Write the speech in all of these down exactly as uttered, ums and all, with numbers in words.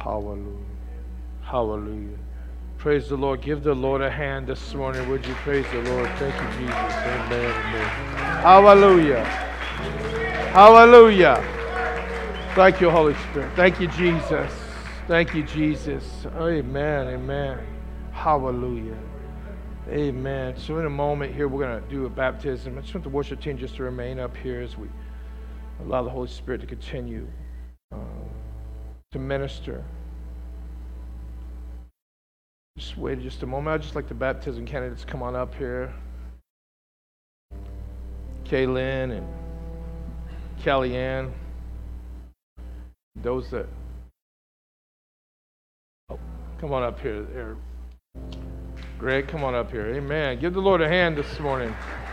Hallelujah. Hallelujah. Praise the Lord. Give the Lord a hand this morning, would you? Praise the Lord. Thank you, Jesus. Amen. Amen. Hallelujah. Hallelujah. Thank you, Holy Spirit. Thank you, Jesus. Thank you, Jesus. Amen. Amen. Hallelujah. Amen. So in a moment here, we're going to do a baptism. I just want the worship team just to remain up here as we allow the Holy Spirit to continue uh, to minister. Just wait just a moment. I'd just like the baptism candidates to come on up here. Kaylin and Kellyanne. Those that... Oh, come on up here. There. Greg, come on up here. Amen. Give the Lord a hand this morning.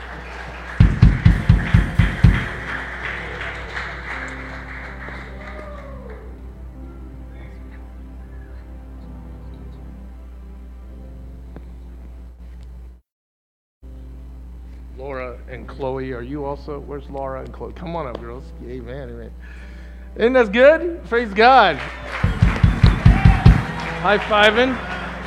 Laura and Chloe, are you also? Where's Laura and Chloe? Come on up, girls. Amen, amen. Isn't that good? Praise God. High-fiving.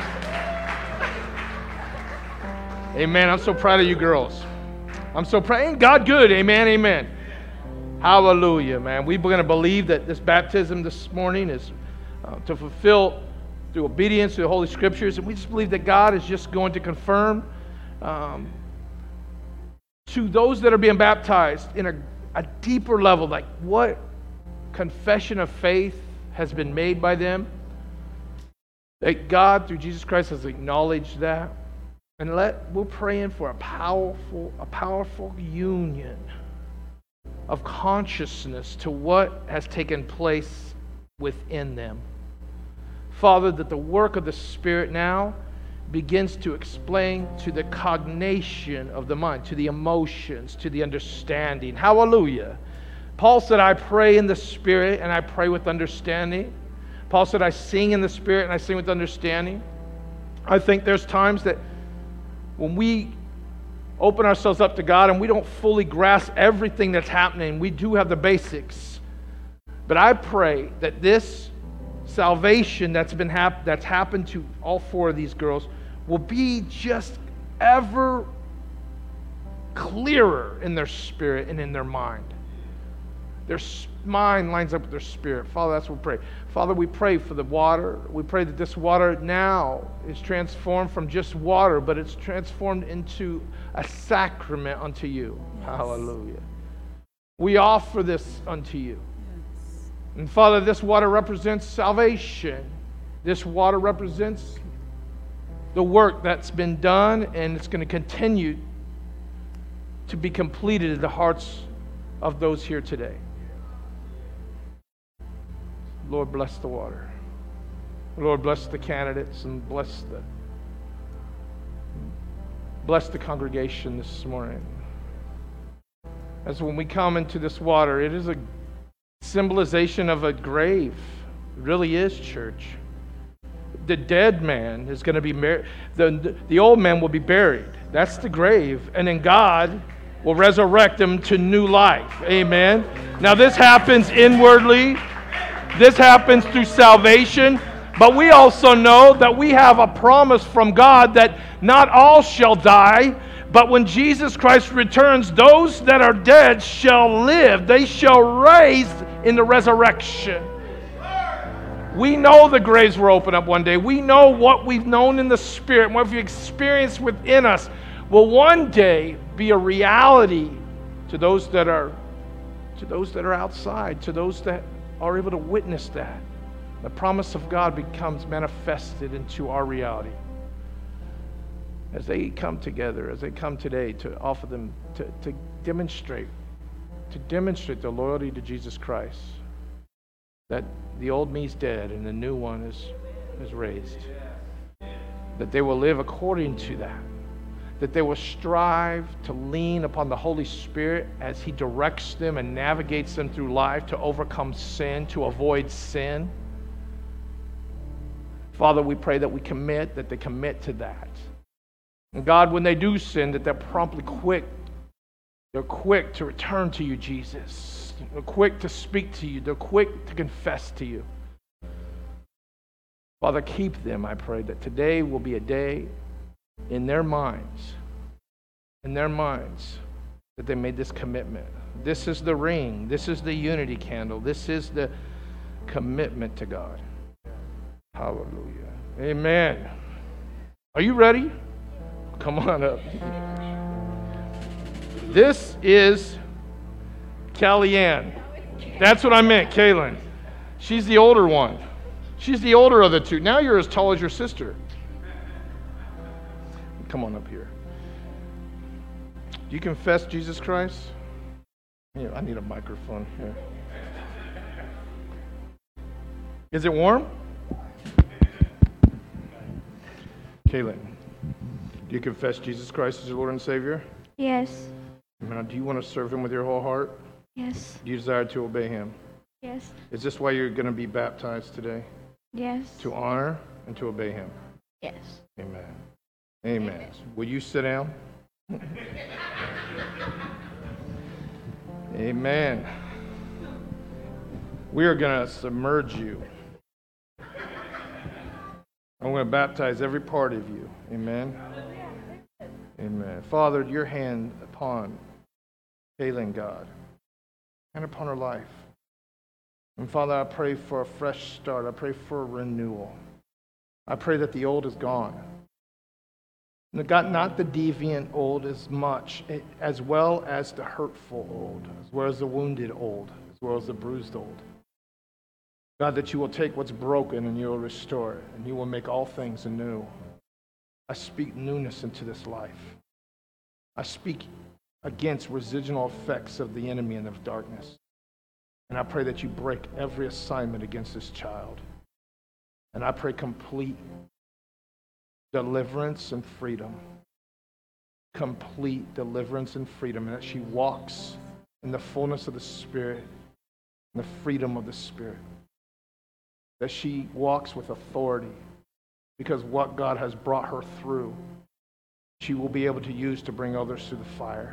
Amen. I'm so proud of you girls. I'm so proud. Ain't God good? Amen, amen. Hallelujah, man. We're going to believe that this baptism this morning is uh, to fulfill through obedience to the Holy Scriptures. And we just believe that God is just going to confirm um, to those that are being baptized in a, a deeper level, like what confession of faith has been made by them. That God, through Jesus Christ, has acknowledged that. And let we're praying for a powerful, a powerful union of consciousness to what has taken place within them. Father, that the work of the Spirit now begins to explain to the cognition of the mind, to the emotions, to the understanding. Hallelujah. Paul said, I pray in the Spirit and I pray with understanding. Paul said, I sing in the Spirit and I sing with understanding. I think there's times that when we open ourselves up to God and we don't fully grasp everything that's happening, we do have the basics. But I pray that this salvation that's been hap- that's happened to all four of these girls will be just ever clearer in their spirit and in their mind. Their mind lines up with their spirit. Father, that's what we pray. Father, we pray for the water. We pray that this water now is transformed from just water, but it's transformed into a sacrament unto you. Yes. Hallelujah. We offer this unto you. Yes. And Father, this water represents salvation. This water represents the work that's been done, and it's going to continue to be completed in the hearts of those here today. Lord, bless the water. Lord, bless the candidates and bless the bless the congregation this morning. As when we come into this water, it is a symbolization of a grave. It really is, church. The dead man is going to be mar- the the old man will be buried. That's the grave, and then God will resurrect him to new life. Amen. Now this happens inwardly. This happens through salvation, but we also know that we have a promise from God that not all shall die, but when Jesus Christ returns, those that are dead shall live. They shall rise in the resurrection. We know the graves will open up one day. We know what we've known in the Spirit, what we've experienced within us will one day be a reality to those that are to those that are outside, to those that are able to witness that. The promise of God becomes manifested into our reality. As they come together, as they come today to offer them, to, to demonstrate, to demonstrate their loyalty to Jesus Christ, that the old me's dead and the new one is, is raised. That they will live according to that. That they will strive to lean upon the Holy Spirit as He directs them and navigates them through life to overcome sin, to avoid sin. Father, we pray that we commit, that they commit to that. And God, when they do sin, that they're promptly quick. They're quick to return to you, Jesus. They're quick to speak to you. They're quick to confess to you. Father, keep them, I pray, that today will be a day in their minds, in their minds, that they made this commitment. This is the ring. This is the unity candle. This is the commitment to God. Hallelujah. Amen. Are you ready? Come on up. This is Kellyanne. That's what I meant, Kaylin. She's the older one. She's the older of the two. Now you're as tall as your sister. Come on up here. Do you confess Jesus Christ? Here, I need a microphone here. Is it warm? Kaylin, do you confess Jesus Christ as your Lord and Savior? Yes. Now, do you want to serve Him with your whole heart? Yes. Do you desire to obey Him? Yes. Is this why you're going to be baptized today? Yes. To honor and to obey Him? Yes. Amen. Amen. Amen. Will you sit down? Amen. We are going to submerge you. I'm going to baptize every part of you. Amen. Amen. Father, your hand upon Kaylin, God, and upon her life. And Father, I pray for a fresh start. I pray for a renewal. I pray that the old is gone. God, not the deviant old as much, as well as the hurtful old, as well as the wounded old, as well as the bruised old. God, that you will take what's broken and you will restore it, and you will make all things anew. I speak newness into this life. I speak against residual effects of the enemy and of darkness. And I pray that you break every assignment against this child. And I pray complete deliverance and freedom. Complete deliverance and freedom. And that she walks in the fullness of the Spirit, in the freedom of the Spirit. That she walks with authority, because what God has brought her through, she will be able to use to bring others through the fire.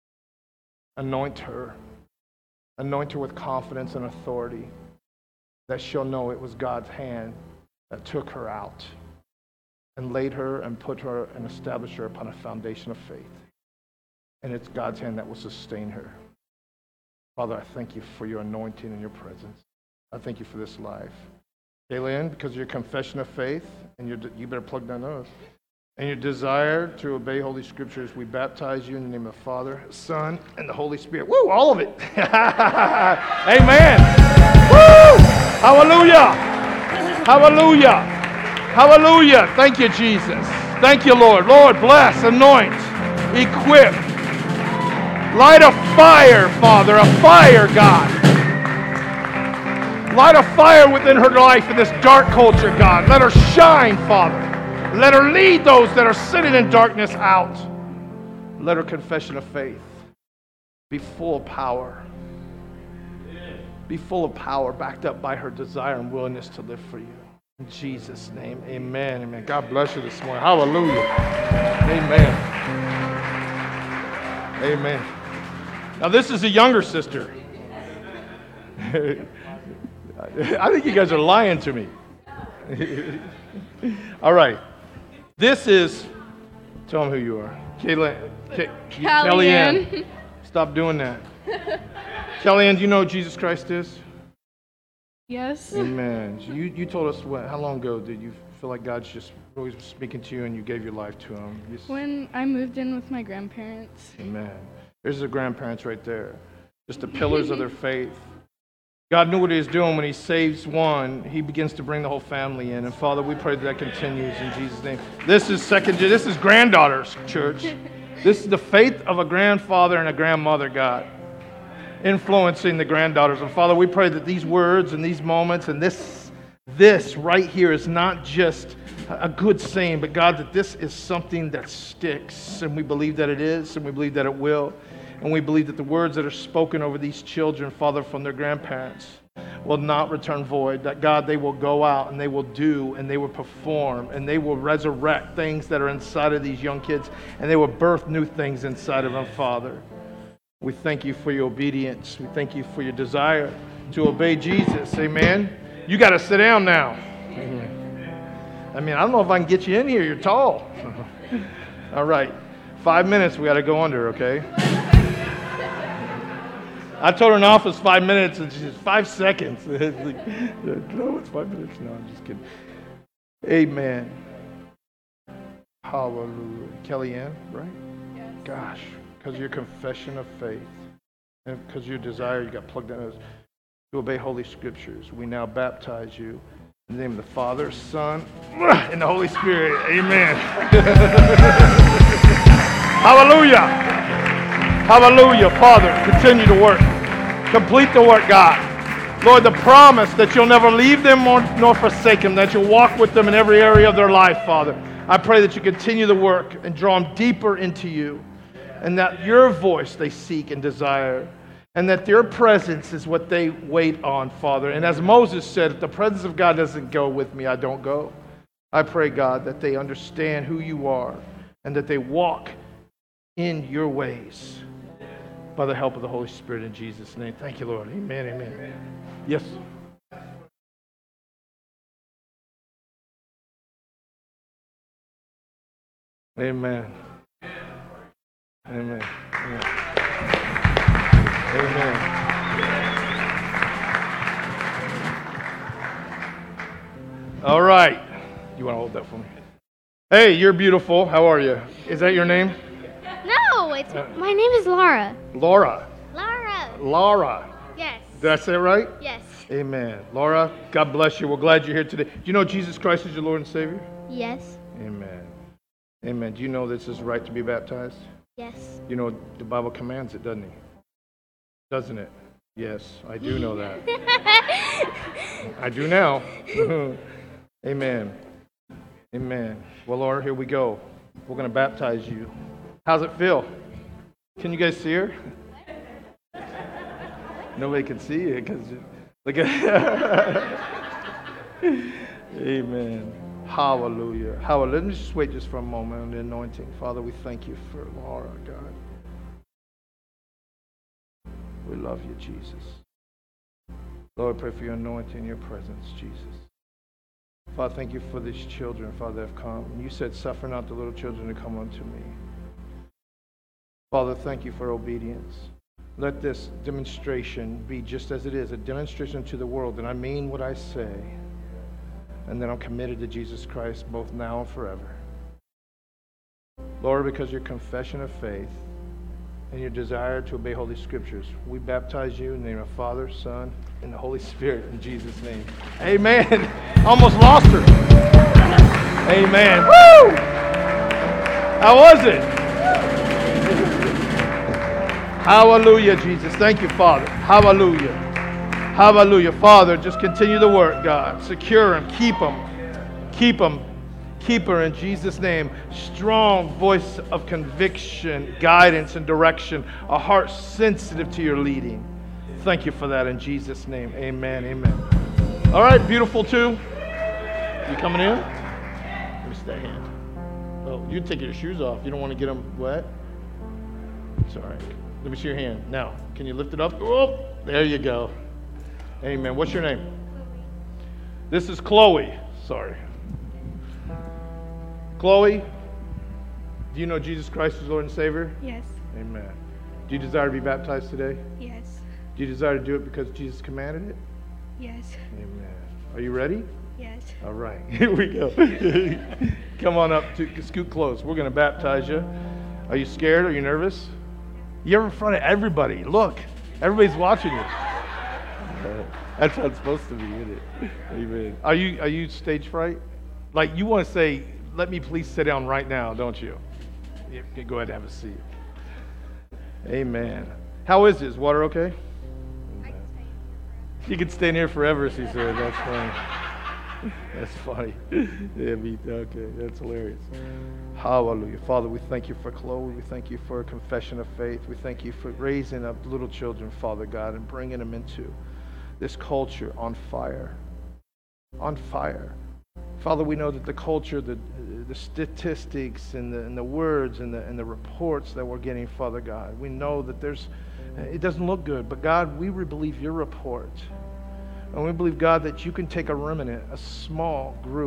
Anoint her. Anoint her with confidence and authority, that she'll know it was God's hand that took her out and laid her and put her and established her upon a foundation of faith. And it's God's hand that will sustain her. Father, I thank you for your anointing and your presence. I thank you for this life. Kaylin, because of your confession of faith, and your, you better plug that nose, and your desire to obey Holy Scriptures, we baptize you in the name of the Father, Son, and the Holy Spirit. Woo, all of it. Amen. Woo! Hallelujah. Hallelujah. Hallelujah. Thank you, Jesus. Thank you, Lord. Lord, bless, anoint, equip. Light a fire, Father, a fire, God. Light a fire within her life in this dark culture, God. Let her shine, Father. Let her lead those that are sitting in darkness out. Let her confession of faith be full of power. Be full of power, backed up by her desire and willingness to live for you. In Jesus' name, amen. Amen. God bless you this morning. Hallelujah. Amen. Amen. Now, this is a younger sister. I think you guys are lying to me. All right. This is, tell them who you are. Kaylin, K- Kellyanne. Stop doing that. Kellyanne, do you know who Jesus Christ is? Yes. Amen. So you, you told us, what, how long ago did you feel like God's just always speaking to you and you gave your life to Him? Just, when I moved in with my grandparents. Amen. There's the grandparents right there. Just the pillars of their faith. God knew what He was doing when He saves one. He begins to bring the whole family in. And Father, we pray that that continues in Jesus' name. This is second. This is granddaughters, church. This is the faith of a grandfather and a grandmother, God, influencing the granddaughters. And Father, we pray that these words and these moments and this, this right here is not just a good saying, but God, that this is something that sticks. And we believe that it is, and we believe that it will. And we believe that the words that are spoken over these children, Father, from their grandparents, will not return void. That, God, they will go out and they will do and they will perform and they will resurrect things that are inside of these young kids, and they will birth new things inside of them, Father. We thank you for your obedience. We thank you for your desire to obey Jesus. Amen. You got to sit down now. Mm-hmm. I mean, I don't know if I can get you in here. You're tall. All right. Five minutes we got to go under, okay? I told her in office five minutes, and she says, five seconds. It's like, no, it's five minutes. No, I'm just kidding. Amen. Hallelujah. Kellyanne, right? Yes. Gosh, because of your confession of faith and because of your desire, you got plugged in to obey Holy Scriptures. We now baptize you in the name of the Father, Son, and the Holy Spirit. Amen. Hallelujah. Hallelujah. Father, continue to work. Complete the work, God. Lord, the promise that you'll never leave them nor, nor forsake them, that you'll walk with them in every area of their life, Father. I pray that you continue the work and draw them deeper into you, and that your voice they seek and desire, and that your presence is what they wait on, Father. And as Moses said, if the presence of God doesn't go with me, I don't go. I pray, God, that they understand who you are and that they walk in your ways by the help of the Holy Spirit in Jesus' name. Thank you, Lord. Amen, amen. Yes. Amen. Amen. Amen. Amen. All right. You want to hold that for me? Hey, you're beautiful. How are you? Is that your name? No, it's my name is Laura. Laura. Laura. Laura. Yes. Did I say it right? Yes. Amen. Laura, God bless you. We're glad you're here today. Do you know Jesus Christ is your Lord and Savior? Yes. Amen. Amen. Do you know this is right to be baptized? Yes. You know the Bible commands it, doesn't it? Doesn't it? Yes, I do know that. I do now. Amen. Amen. Well, Laura, here we go. We're going to baptize you. How's it feel? Can you guys see her? Nobody can see you because look at. Amen. Hallelujah. Hallelujah. Let me just wait just for a moment on the anointing. Father, we thank you for Laura, God. We love you, Jesus. Lord, I pray for your anointing, your presence, Jesus. Father, thank you for these children, Father, that have come. You said, suffer not the little children to come unto me. Father, thank you for obedience. Let this demonstration be just as it is, a demonstration to the world that I mean what I say, and that I'm committed to Jesus Christ both now and forever. Lord, because your confession of faith and your desire to obey Holy Scriptures, we baptize you in the name of Father, Son, and the Holy Spirit in Jesus' name. Amen. Almost lost her. Amen. Woo! How was it? Hallelujah, Jesus. Thank you, Father. Hallelujah. Hallelujah. Father, just continue the work, God. Secure him. Keep him. Keep him. Keep her in Jesus' name. Strong voice of conviction, guidance, and direction. A heart sensitive to your leading. Thank you for that in Jesus' name. Amen. Amen. All right, beautiful too. You coming in? Let me stay in. Oh, you take your shoes off. You don't want to get them wet? It's all right. Let me see your hand. Now, can you lift it up? Oh, there you go. Amen. What's your name? This is Chloe. Sorry. Chloe, do you know Jesus Christ is Lord and Savior? Yes. Amen. Do you desire to be baptized today? Yes. Do you desire to do it because Jesus commanded it? Yes. Amen. Are you ready? Yes. All right. Here we go. Come on up to scoot close. We're going to baptize you. Are you scared? Are you nervous? You're in front of everybody. Look, everybody's watching you. Uh, that's how it's supposed to be, isn't it? Amen. Are you are you stage fright? Like you want to say, let me please sit down right now, don't you? You can go ahead and have a seat. Amen. How is this? Water okay? Amen. You can stay in here forever, she said. That's funny. That's funny. Yeah, me, okay, that's hilarious. Hallelujah. Father, we thank you for Chloe. We thank you for a confession of faith. We thank you for raising up little children, Father God, and bringing them into this culture on fire. On fire. Father, we know that the culture, the the statistics and the, and the words and the, and the reports that we're getting, Father God, we know that there's, it doesn't look good, but God, we believe your report. And we believe, God, that you can take a remnant, a small group,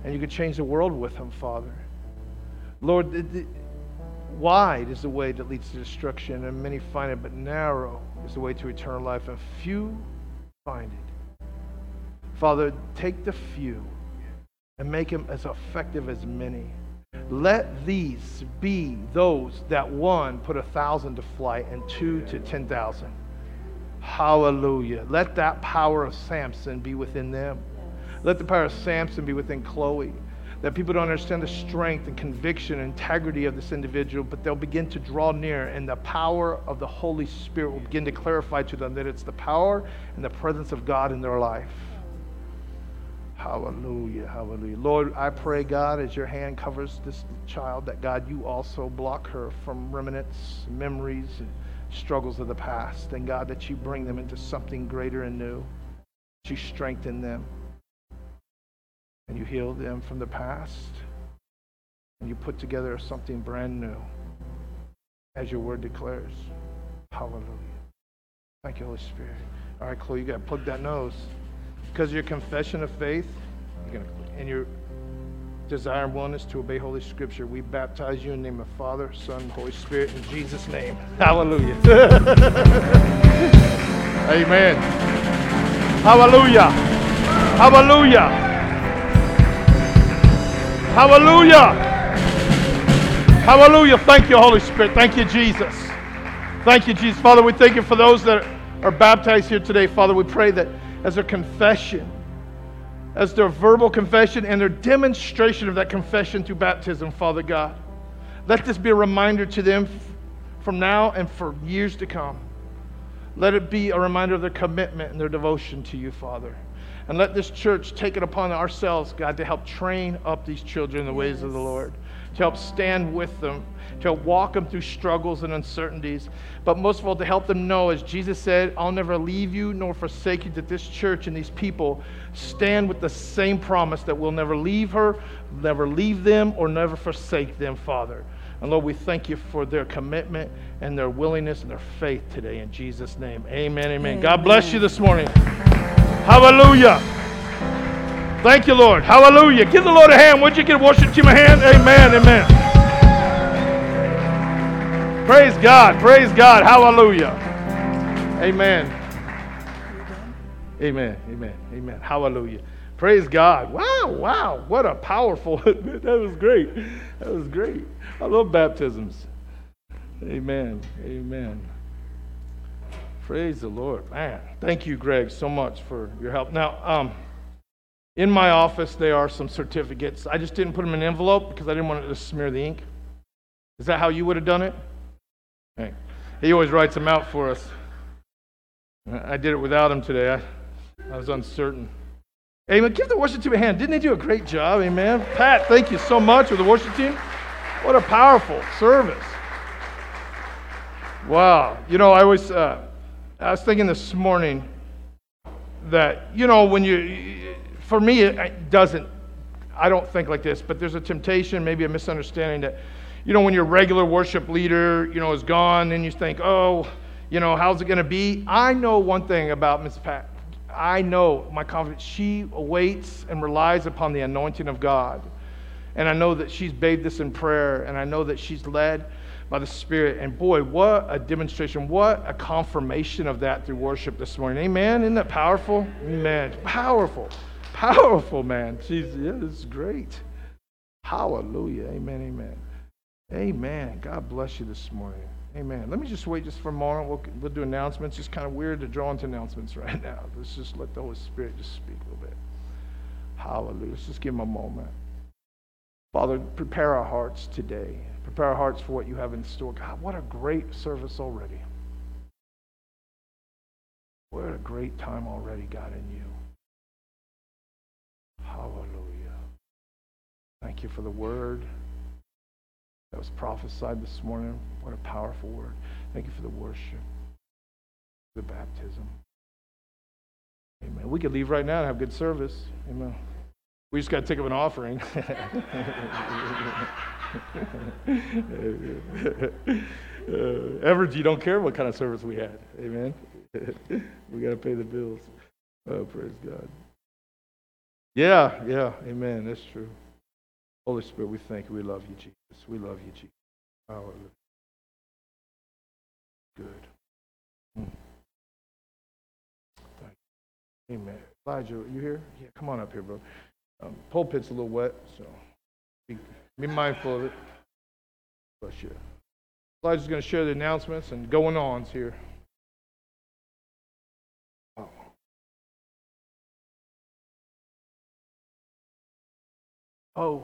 and you could change the world with them, Father. Lord, the, the, wide is the way that leads to destruction, and many find it, but narrow is the way to eternal life, and few find it. Father, take the few and make them as effective as many. Let these be those that one put a thousand to flight and two to ten thousand. Hallelujah. Let that power of Samson be within them. Let the power of Samson be within Chloe. That people don't understand the strength and conviction and integrity of this individual, but they'll begin to draw near, and the power of the Holy Spirit will begin to clarify to them that it's the power and the presence of God in their life. Hallelujah, hallelujah. Lord, I pray, God, as your hand covers this child, that, God, you also block her from remnants, memories, and struggles of the past. And, God, that you bring them into something greater and new. That you strengthen them. And you heal them from the past. And you put together something brand new, as your word declares. Hallelujah. Thank you, Holy Spirit. All right, Chloe, you got to plug that nose. Because of your confession of faith, you're gonna, and your desire and willingness to obey Holy Scripture, we baptize you in the name of Father, Son, and Holy Spirit, in Jesus' name. Hallelujah. Amen. Hallelujah. Hallelujah. Hallelujah. Hallelujah. Thank you, Holy Spirit. Thank you, Jesus. Thank you, Jesus. Father, we thank you for those that are baptized here today. Father, we pray that as their confession, as their verbal confession and their demonstration of that confession through baptism, Father God, let this be a reminder to them from now and for years to come. Let it be a reminder of their commitment and their devotion to you, Father. And let this church take it upon ourselves, God, to help train up these children in the ways of the Lord, to help stand with them, to help walk them through struggles and uncertainties, but most of all, to help them know, as Jesus said, I'll never leave you nor forsake you, that this church and these people stand with the same promise that we'll never leave her, never leave them, or never forsake them, Father. And Lord, we thank you for their commitment and their willingness and their faith today, in Jesus' name. Amen, amen. Amen. God bless you this morning. Hallelujah. Thank you, Lord. Hallelujah. Give the Lord a hand. Would you give worship team a hand? Amen, amen. Praise God. Praise God. Hallelujah. Amen. Amen. Amen. Amen. Hallelujah. Praise God. Wow. Wow. What a powerful. That was great. That was great. I love baptisms. Amen. Amen. Praise the Lord. Man. Thank you, Greg, so much for your help. Now, um, in my office, there are some certificates. I just didn't put them in an envelope because I didn't want it to smear the ink. Is that how you would have done it? Hey, he always writes them out for us. I did it without him today. I, I was uncertain. Amen. Give the worship team a hand. Didn't they do a great job? Amen. Pat, thank you so much with the worship team. What a powerful service. Wow. You know, I always, uh, I was thinking this morning that, you know, when you, for me, it doesn't, I don't think like this, but there's a temptation, maybe a misunderstanding that, you know, when your regular worship leader, you know, is gone, and you think, oh, you know, how's it going to be? I know one thing about Miss Pat. I know my confidence. She awaits and relies upon the anointing of God. And I know that she's bathed this in prayer, and I know that she's led by the Spirit. And boy, what a demonstration, what a confirmation of that through worship this morning. Amen? Isn't that powerful? Amen. Powerful. Powerful, man. She's, yeah, this is great. Hallelujah. Amen, amen. Amen. God bless you this morning. Amen. Let me just wait just for a moment. We'll, we'll do announcements. It's kind of weird to draw into announcements right now. Let's just let the Holy Spirit just speak a little bit. Hallelujah. Let's just give him a moment. Father, prepare our hearts today. Prepare our hearts for what you have in store. God, what a great service already. What a great time already, God, in you. Hallelujah. Thank you for the word that was prophesied this morning. What a powerful word. Thank you for the worship, the baptism. Amen. We could leave right now and have good service. Amen. We just got to take up an offering. uh, Everett, you don't care what kind of service we had. Amen. We got to pay the bills. Oh, praise God. Yeah, yeah, amen. That's true. Holy Spirit, we thank you. We love you, Jesus. We love you, Jesus. Hallelujah. Good. Mm. Thank you. Amen. Elijah, you here? Yeah, come on up here, bro. Um, pulpit's a little wet, so be, be mindful of it. Bless you. Elijah's going to share the announcements and going ons here. Oh. Oh.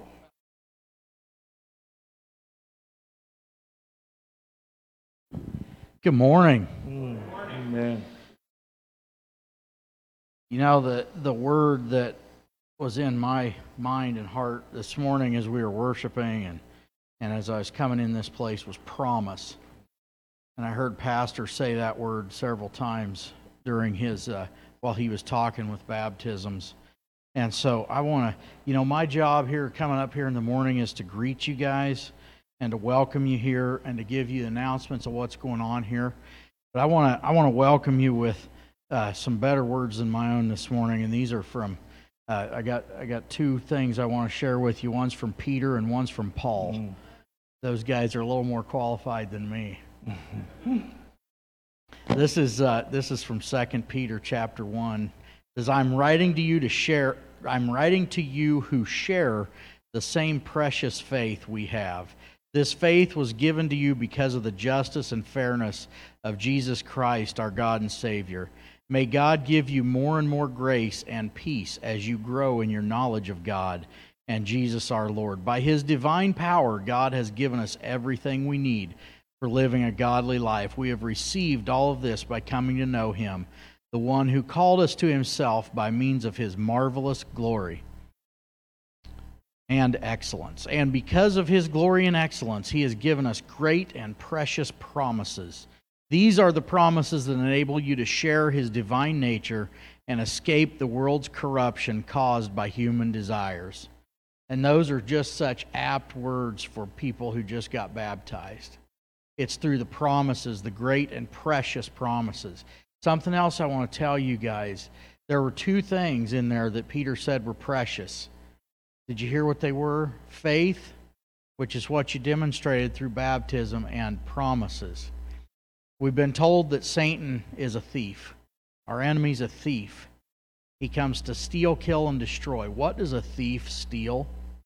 Good morning. Mm. Amen. You know, the, the word that was in my mind and heart this morning as we were worshiping and, and as I was coming in this place was promise. And I heard Pastor say that word several times during his, uh, while he was talking with baptisms. And so I want to, you know, my job here coming up here in the morning is to greet you guys and to welcome you here and to give you announcements of what's going on here. But I want to I want to welcome you with uh, some better words than my own this morning, and these are from uh, I got I got two things I want to share with you. One's from Peter and one's from Paul. Mm. Those guys are a little more qualified than me. This is uh, this is from Second Peter chapter one. It says, "I'm writing to you to share. I'm writing to you who share the same precious faith we have. This faith was given to you because of the justice and fairness of Jesus Christ, our God and Savior. May God give you more and more grace and peace as you grow in your knowledge of God and Jesus our Lord. By His divine power, God has given us everything we need for living a godly life. We have received all of this by coming to know Him, the one who called us to Himself by means of His marvelous glory and excellence. And because of His glory and excellence, He has given us great and precious promises. These are the promises that enable you to share His divine nature and escape the world's corruption caused by human desires." And those are just such apt words for people who just got baptized. It's through the promises, the great and precious promises. Something else I want to tell you guys. There were two things in there that Peter said were precious. Did you hear what they were? Faith, which is what you demonstrated through baptism, and promises. We've been told that Satan is a thief. Our enemy's a thief. He comes to steal, kill, and destroy. What does a thief steal?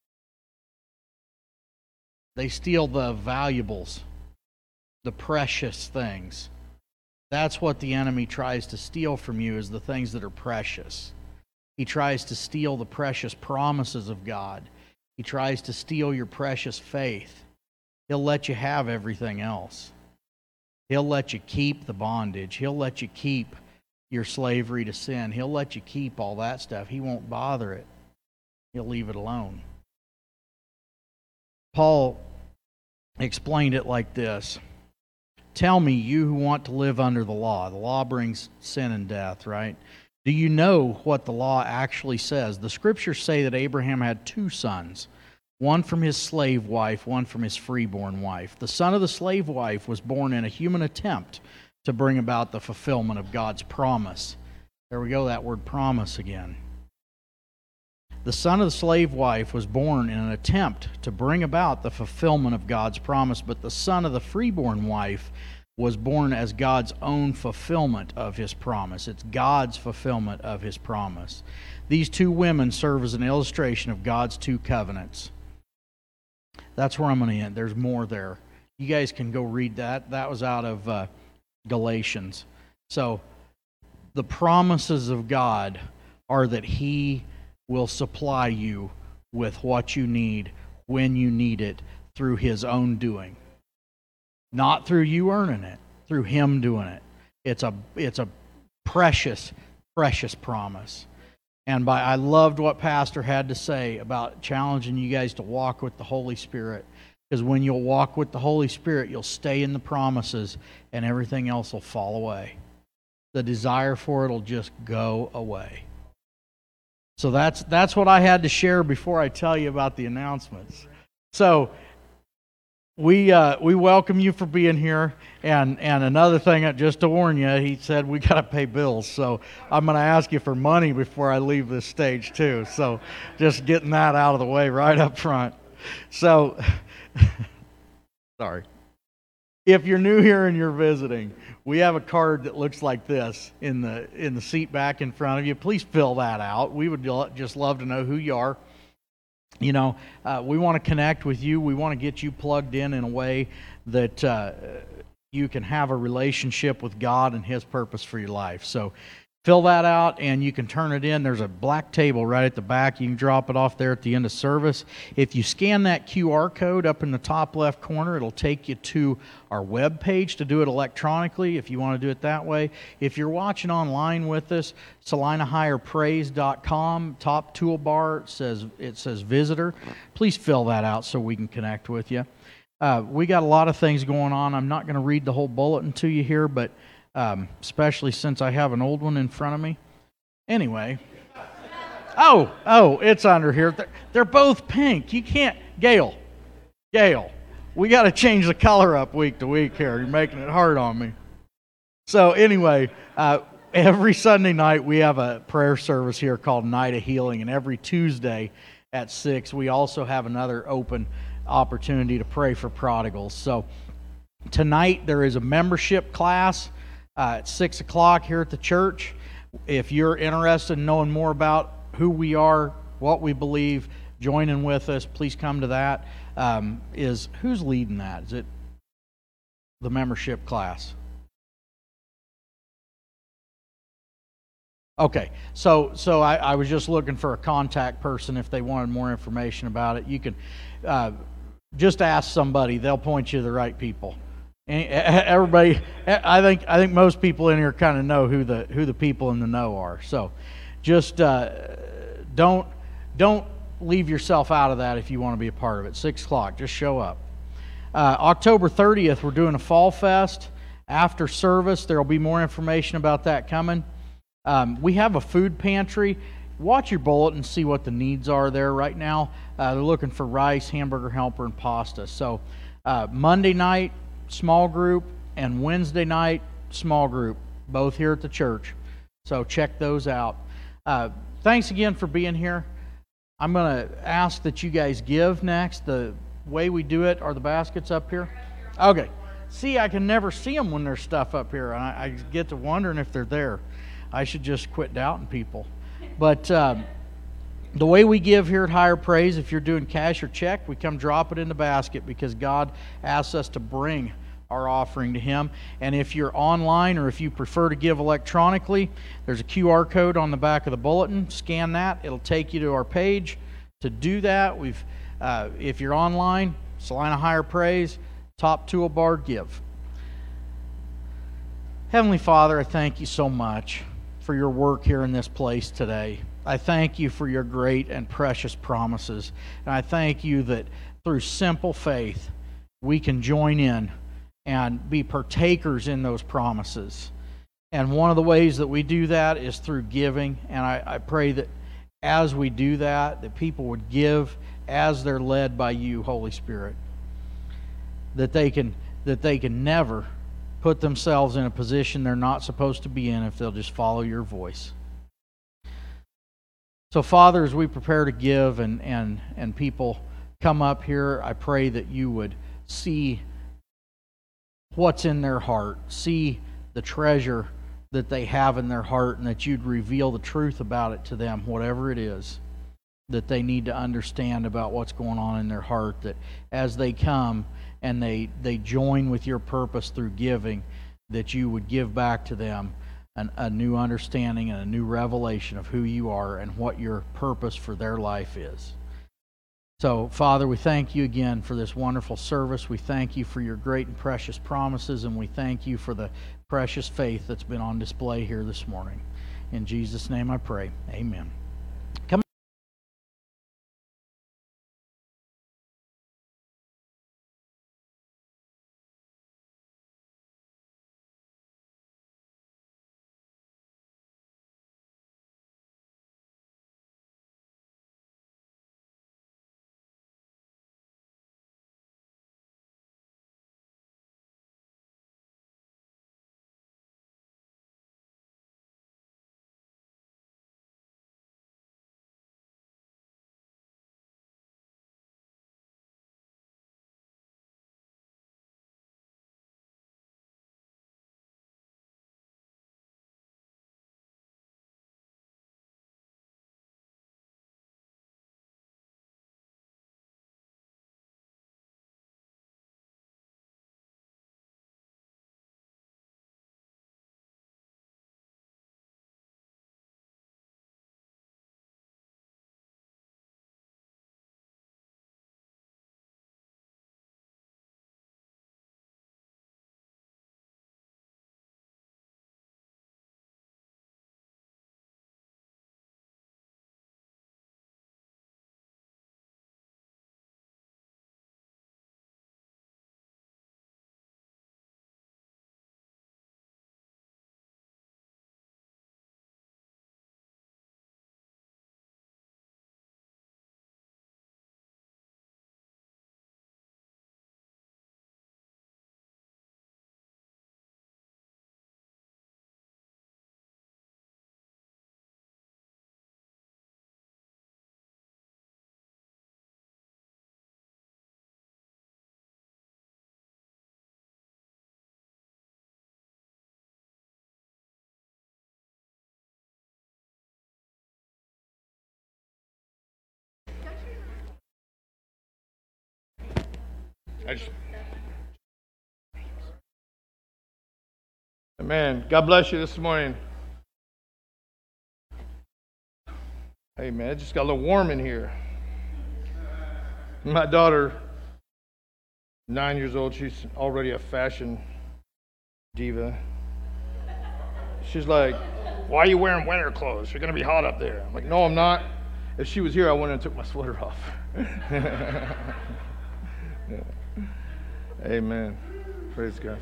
They steal the valuables, the precious things. That's what the enemy tries to steal from you, is the things that are precious. He tries to steal the precious promises of God. He tries to steal your precious faith. He'll let you have everything else. He'll let you keep the bondage. He'll let you keep your slavery to sin. He'll let you keep all that stuff. He won't bother it. He'll leave it alone. Paul explained it like this. "Tell me, you who want to live under the law." The law brings sin and death, right? "Do you know what the law actually says? The scriptures say that Abraham had two sons, one from his slave wife, one from his freeborn wife. The son of the slave wife was born in a human attempt to bring about the fulfillment of God's promise." There we go, that word promise again. The son of the slave wife was born in an attempt to bring about the fulfillment of God's promise, but the son of the freeborn wife was born as God's own fulfillment of His promise. It's God's fulfillment of His promise. These two women serve as an illustration of God's two covenants. That's where I'm going to end. There's more there. You guys can go read that. That was out of uh, Galatians. So, the promises of God are that He will supply you with what you need when you need it through His own doing. Not through you earning it, through Him doing it. It's a it's a precious, precious promise. And by I loved what Pastor had to say about challenging you guys to walk with the Holy Spirit. Because when you'll walk with the Holy Spirit, you'll stay in the promises and everything else will fall away. The desire for it will just go away. So that's that's what I had to share before I tell you about the announcements. So we uh, we welcome you for being here. And and another thing, uh, just to warn you, he said we got to pay bills. So I'm going to ask you for money before I leave this stage too. So just getting that out of the way right up front. So, sorry. If you're new here and you're visiting, we have a card that looks like this in the in the seat back in front of you. Please fill that out. We would just love to know who you are. You know, uh, we want to connect with you. We want to get you plugged in in a way that uh, you can have a relationship with God and His purpose for your life. So fill that out and you can turn it in. There's a black table right at the back. You can drop it off there at the end of service. If you scan that Q R code up in the top left corner, it'll take you to our web page to do it electronically if you want to do it that way. If you're watching online with us, Salina Higher Praise dot com, top toolbar, it says, it says visitor. Please fill that out so we can connect with you. Uh, we got a lot of things going on. I'm not going to read the whole bulletin to you here, but Um, especially since I have an old one in front of me. Anyway. Oh, oh, it's under here. They're, they're both pink. You can't, Gail, Gail, we got to change the color up week to week here. You're making it hard on me. So anyway, uh, every Sunday night we have a prayer service here called Night of Healing, and every Tuesday at six we also have another open opportunity to pray for prodigals. So tonight there is a membership class Uh, at six o'clock here at the church. If you're interested in knowing more about who we are, what we believe, joining with us, please come to that. Um, is who's leading that? Is it the membership class? Okay, so so I, I was just looking for a contact person if they wanted more information about it. You can uh, just ask somebody; they'll point you to the right people. Everybody, I think I think most people in here kind of know who the who the people in the know are. So, just uh, don't don't leave yourself out of that if you want to be a part of it. Six o'clock, just show up. Uh, October thirtieth, we're doing a fall fest after service. There will be more information about that coming. Um, we have a food pantry. Watch your bulletin and see what the needs are there right now. Uh, they're looking for rice, hamburger helper, and pasta. So, uh, Monday night, small group, and Wednesday night, small group, both here at the church. So check those out. Uh, thanks again for being here. I'm going to ask that you guys give next. The way we do it, are the baskets up here? Okay. See, I can never see them when there's stuff up here. I, I get to wondering if they're there. I should just quit doubting people. But um, the way we give here at Higher Praise, if you're doing cash or check, we come drop it in the basket because God asks us to bring our offering to Him. And if you're online or if you prefer to give electronically, there's a Q R code on the back of the bulletin. Scan that. It'll take you to our page. To do that, we've uh, if you're online, Salina Higher Praise, top toolbar, give. Heavenly Father, I thank you so much for your work here in this place today. I thank you for your great and precious promises. And I thank you that through simple faith, we can join in and be partakers in those promises. And one of the ways that we do that is through giving. And I, I pray that as we do that, that people would give as they're led by you, Holy Spirit. That they can, that they can never put themselves in a position they're not supposed to be in if they'll just follow your voice. So, Father, as we prepare to give and, and, and people come up here, I pray that you would see what's in their heart, see the treasure that they have in their heart, and that you'd reveal the truth about it to them, whatever it is that they need to understand about what's going on in their heart, that as they come and they, they join with your purpose through giving, that you would give back to them An, a new understanding and a new revelation of who you are and what your purpose for their life is. So, Father, we thank you again for this wonderful service. We thank you for your great and precious promises, and we thank you for the precious faith that's been on display here this morning. In Jesus' name I pray. Amen. I just... Amen. God bless you this morning. Hey, man, it just got a little warm in here. My daughter, nine years old, she's already a fashion diva. She's like, why are you wearing winter clothes? You're going to be hot up there. I'm like, no, I'm not. If she was here, I went and took my sweater off. Yeah. Amen. Praise God.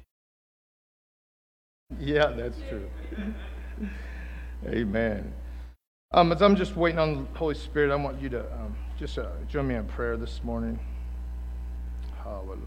Yeah, that's true. Amen. Um, as I'm just waiting on the Holy Spirit, I want you to um, just uh, join me in prayer this morning. Hallelujah.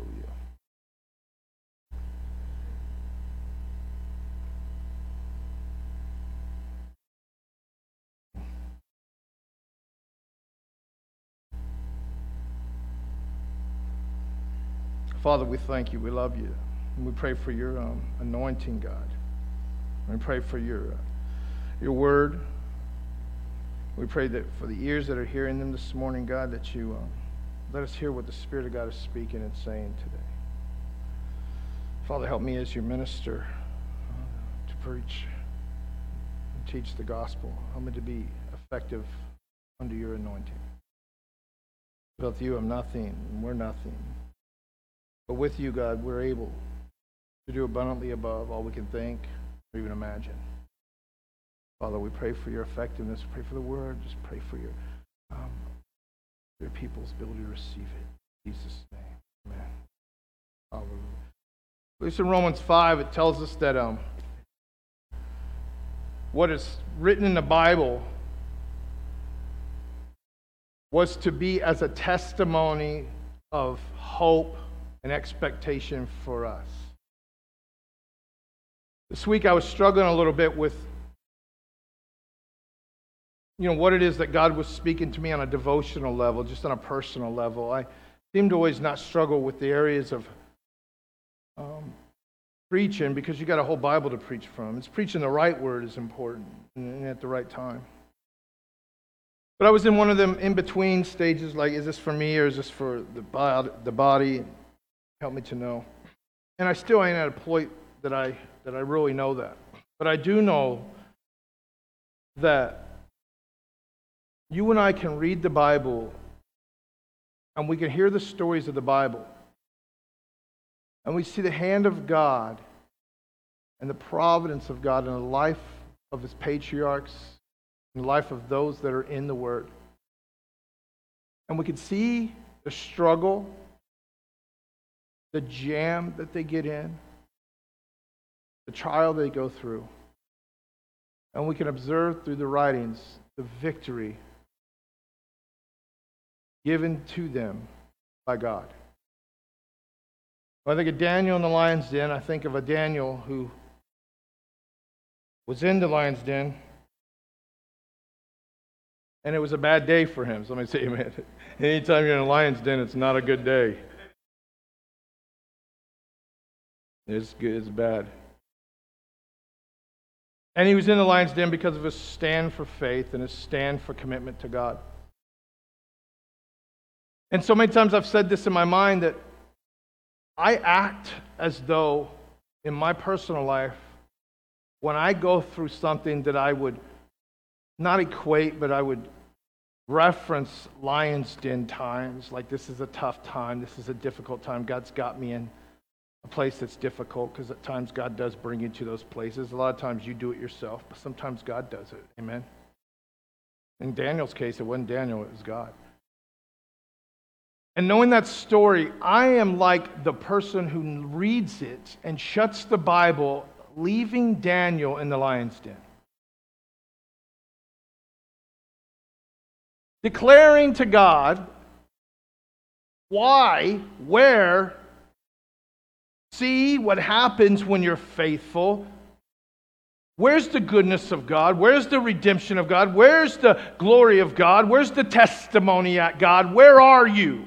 Father, we thank you. We love you. And we pray for your um, anointing, God. We pray for your, uh, your word. We pray that for the ears that are hearing them this morning, God, that you um, let us hear what the Spirit of God is speaking and saying today. Father, help me as your minister uh, to preach and teach the gospel. Help me to be effective under your anointing. Without you, I'm nothing, and we're nothing. But with you, God, we're able to do abundantly above all we can think or even imagine. Father, we pray for your effectiveness. Pray for the word. Just pray for your um, your people's ability to receive it. In Jesus' name, amen. Hallelujah. At least in Romans five, it tells us that um, what is written in the Bible was to be as a testimony of hope and expectation for us. This week I was struggling a little bit with, you know, what it is that God was speaking to me on a devotional level, just on a personal level. I seem to always not struggle with the areas of um, preaching, because you got a whole Bible to preach from. It's preaching the right word is important and at the right time. But I was in one of them in-between stages, like, is this for me or is this for the body? The body? Help me to know. And I still ain't at a point that I that I really know that. But I do know that you and I can read the Bible and we can hear the stories of the Bible. And we see the hand of God and the providence of God in the life of his patriarchs, in the life of those that are in the Word. And we can see the struggle, the jam that they get in, the trial they go through. And we can observe through the writings the victory given to them by God. When I think of Daniel in the lion's den, I think of a Daniel who was in the lion's den, and it was a bad day for him. Somebody say amen. Anytime you're in a lion's den, it's not a good day. It's good, it's bad. And he was in the lion's den because of his stand for faith and his stand for commitment to God. And so many times I've said this in my mind that I act as though in my personal life, when I go through something that I would not equate, but I would reference lion's den times, like this is a tough time, this is a difficult time, God's got me in a place that's difficult, because at times God does bring you to those places. A lot of times you do it yourself, but sometimes God does it. Amen? In Daniel's case, it wasn't Daniel, it was God. And knowing that story, I am like the person who reads it and shuts the Bible, leaving Daniel in the lion's den. Declaring to God why, where, see what happens when you're faithful. Where's the goodness of God? Where's the redemption of God? Where's the glory of God? Where's the testimony at God? Where are you?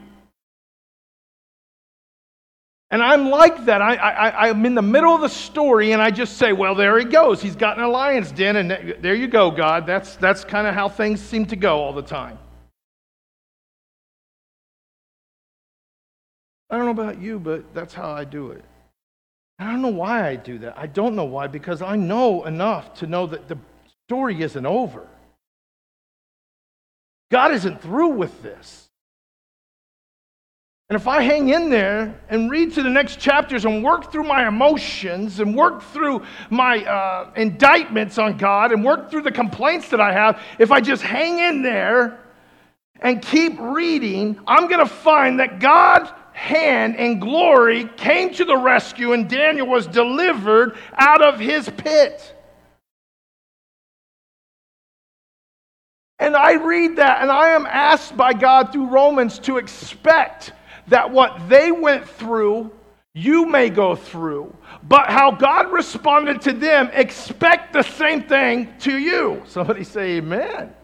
And I'm like that. I, I, I'm in the middle of the story and I just say, well, there he goes. He's got in a lion's den, and there you go, God. That's, that's kind of how things seem to go all the time. I don't know about you, but that's how I do it. I don't know why I do that. I don't know why, because I know enough to know that the story isn't over. God isn't through with this. And if I hang in there and read to the next chapters and work through my emotions and work through my uh, indictments on God and work through the complaints that I have, if I just hang in there and keep reading, I'm going to find that God's hand and glory came to the rescue and Daniel was delivered out of his pit. And I read that and I am asked by God through Romans to expect that what they went through, you may go through. But how God responded to them, expect the same thing to you. Somebody say amen.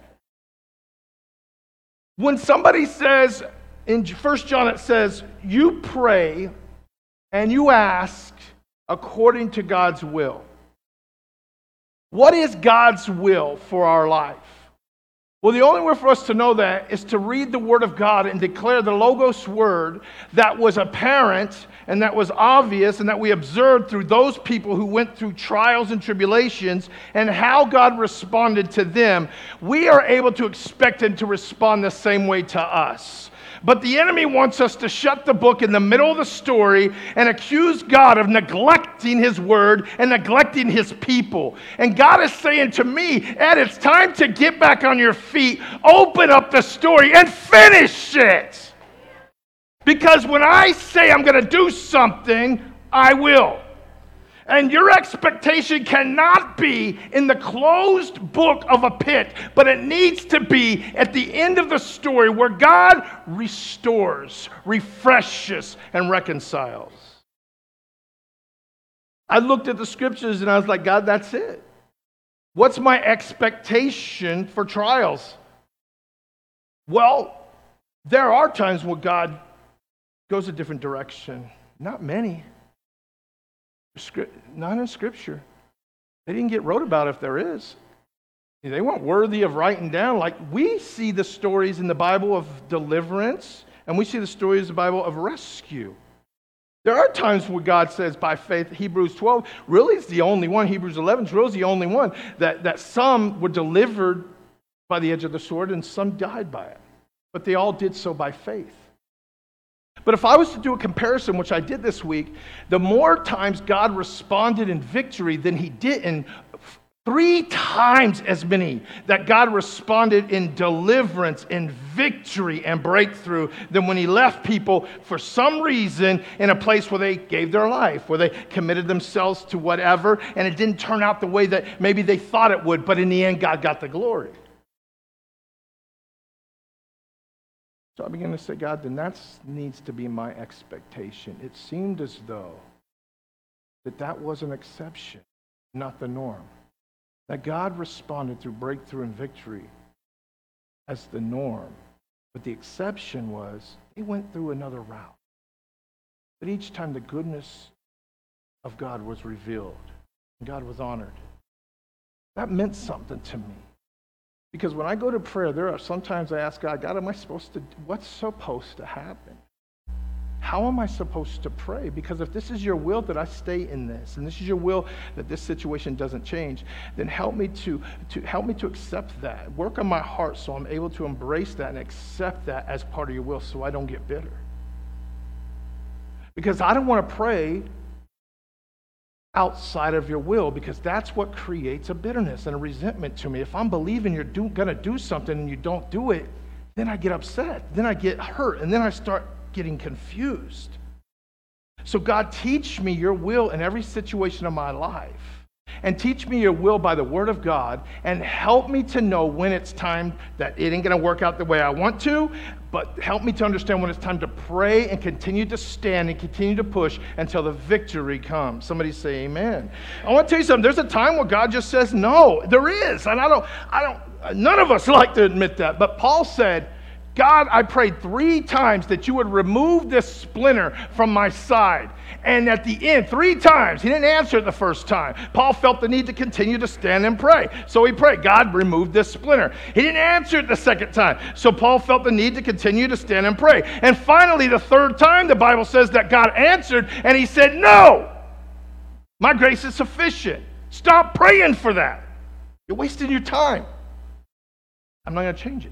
When somebody says, in First John it says, you pray and you ask according to God's will. What is God's will for our life? Well, the only way for us to know that is to read the Word of God and declare the Logos Word that was apparent and that was obvious and that we observed through those people who went through trials and tribulations and how God responded to them. We are able to expect Him to respond the same way to us. But the enemy wants us to shut the book in the middle of the story and accuse God of neglecting His word and neglecting His people. And God is saying to me, Ed, it's time to get back on your feet, open up the story, and finish it. Because when I say I'm going to do something, I will. And your expectation cannot be in the closed book of a pit, but it needs to be at the end of the story where God restores, refreshes, and reconciles. I looked at the scriptures and I was like, God, that's it. What's my expectation for trials? Well, there are times where God goes a different direction. Not many. Not in Scripture. They didn't get wrote about if there is. They weren't worthy of writing down. Like we see the stories in the Bible of deliverance, and we see the stories in the Bible of rescue. There are times where God says by faith, Hebrews twelve, really it's the only one, Hebrews eleven is really the only one, that, that some were delivered by the edge of the sword and some died by it. But they all did so by faith. But if I was to do a comparison, which I did this week, the more times God responded in victory than He did in three times as many that God responded in deliverance, in victory, and breakthrough than when He left people for some reason in a place where they gave their life, where they committed themselves to whatever, and it didn't turn out the way that maybe they thought it would, but in the end, God got the glory. So I began to say, God, then that needs to be my expectation. It seemed as though that that was an exception, not the norm. That God responded through breakthrough and victory as the norm. But the exception was He went through another route. But each time the goodness of God was revealed, and God was honored. That meant something to me. Because when I go to prayer, there are sometimes I ask God, God, am I supposed to, what's supposed to happen? How am I supposed to pray? Because if this is your will that I stay in this, and this is your will that this situation doesn't change, then help me to, to help me to accept that. Work on my heart so I'm able to embrace that and accept that as part of your will so I don't get bitter. Because I don't want to pray outside of your will, because that's what creates a bitterness and a resentment to me. If I'm believing you're do, gonna do something and you don't do it, then I get upset, then I get hurt, and then I start getting confused. So God, teach me your will in every situation of my life, and teach me your will by the Word of God, and help me to know when it's time that it ain't gonna work out the way I want to, but help me to understand when it's time to pray and continue to stand and continue to push until the victory comes. Somebody say amen. I want to tell you something. There's a time where God just says no. There is. And I don't, I don't, none of us like to admit that. But Paul said, God, I prayed three times that you would remove this splinter from my side. And at the end, three times, he didn't answer it the first time. Paul felt the need to continue to stand and pray. So he prayed, God, remove this splinter. He didn't answer it the second time. So Paul felt the need to continue to stand and pray. And finally, the third time, the Bible says that God answered, and he said, no, my grace is sufficient. Stop praying for that. You're wasting your time. I'm not going to change it.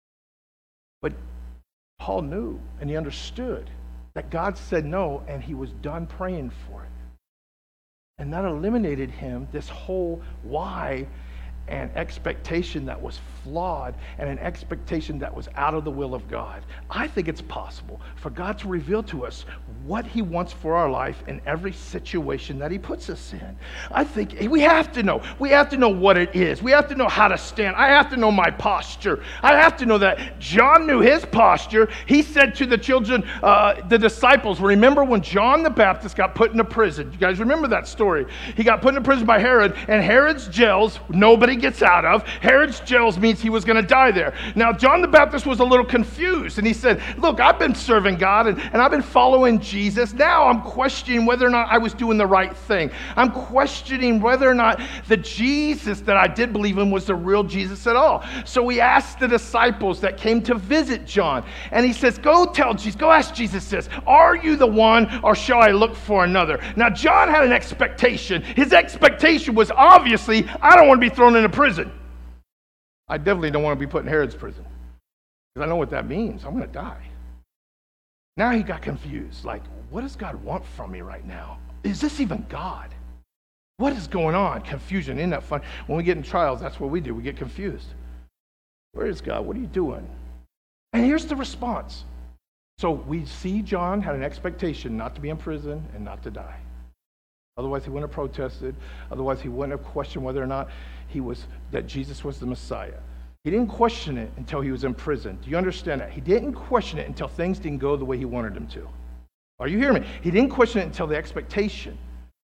But Paul knew and he understood that God said no, and he was done praying for it. And that eliminated him this whole why and expectation that was flawed and an expectation that was out of the will of God. I think it's possible for God to reveal to us what he wants for our life in every situation that he puts us in. I think we have to know. We have to know what it is. We have to know how to stand. I have to know my posture. I have to know that John knew his posture. He said to the children, uh, the disciples, remember when John the Baptist got put into prison? You guys remember that story? He got put into prison by Herod, and Herod's jails, nobody gets out of. Herod's jails means he was going to die there. Now, John the Baptist was a little confused, and he said, look, I've been serving God, and, and I've been following Jesus. Now I'm questioning whether or not I was doing the right thing. I'm questioning whether or not the Jesus that I did believe in was the real Jesus at all. So he asked the disciples that came to visit John, and he says, go tell Jesus, go ask Jesus this, are you the one, or shall I look for another? Now, John had an expectation. His expectation was obviously, I don't want to be thrown into prison. I definitely don't want to be put in Herod's prison, because I know what that means. I'm going to die. Now he got confused. Like, what does God want from me right now? Is this even God? What is going on? Confusion. Isn't that fun? When we get in trials, that's what we do. We get confused. Where is God? What are you doing? And here's the response. So we see John had an expectation not to be in prison and not to die. Otherwise, he wouldn't have protested. Otherwise, he wouldn't have questioned whether or not he was that Jesus was the Messiah. He didn't question it until he was in prison. Do you understand that? He didn't question it until things didn't go the way he wanted them to. Are you hearing me? He didn't question it until the expectation.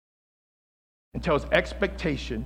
Until his expectation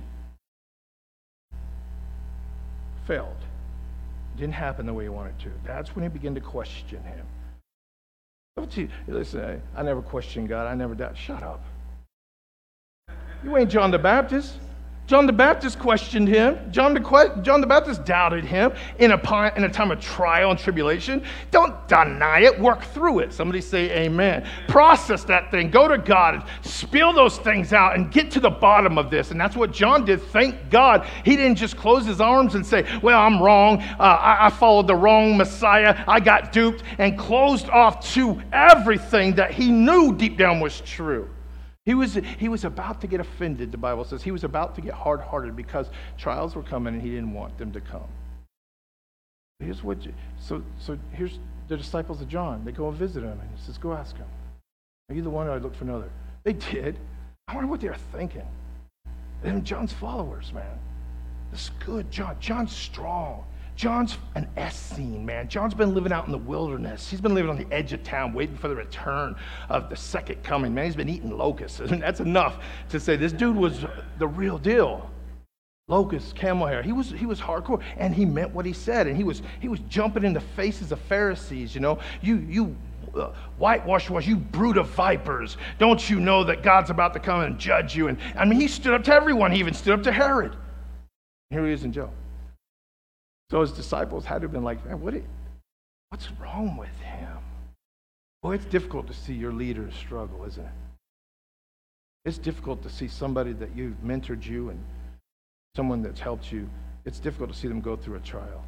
failed. It didn't happen the way he wanted to. That's when he began to question him. Don't you, listen, I, I never questioned God. I never doubt. Shut up. You ain't John the Baptist. John the Baptist questioned him. John the, John the Baptist doubted him in a, in a time of trial and tribulation. Don't deny it. Work through it. Somebody say amen. Process that thing. Go to God and spill those things out and get to the bottom of this. And that's what John did. Thank God. He didn't just close his arms and say, well, I'm wrong. Uh, I, I followed the wrong Messiah. I got duped, and closed off to everything that he knew deep down was true. He was, he was about to get offended, the Bible says. He was about to get hard-hearted because trials were coming and he didn't want them to come. Here's what you, so, so here's the disciples of John. They go and visit him, and he says, go ask him. Are you the one, or I look for another? They did. I wonder what they were thinking. And John's followers, man. This is good. John, John's strong. John's an Essene, man. John's been living out in the wilderness. He's been living on the edge of town waiting for the return of the second coming. Man, he's been eating locusts. And that's enough to say this dude was the real deal. Locusts, camel hair. He was he was hardcore, and he meant what he said. And he was he was jumping in the faces of Pharisees, you know. You you uh, whitewash was, you brood of vipers. Don't you know that God's about to come and judge you? And I mean, he stood up to everyone. He even stood up to Herod. Here he is in jail. So his disciples had to have been like, man, what is, what's wrong with him? Well, it's difficult to see your leaders struggle, isn't it? It's difficult to see somebody that you've mentored you and someone that's helped you. It's difficult to see them go through a trial.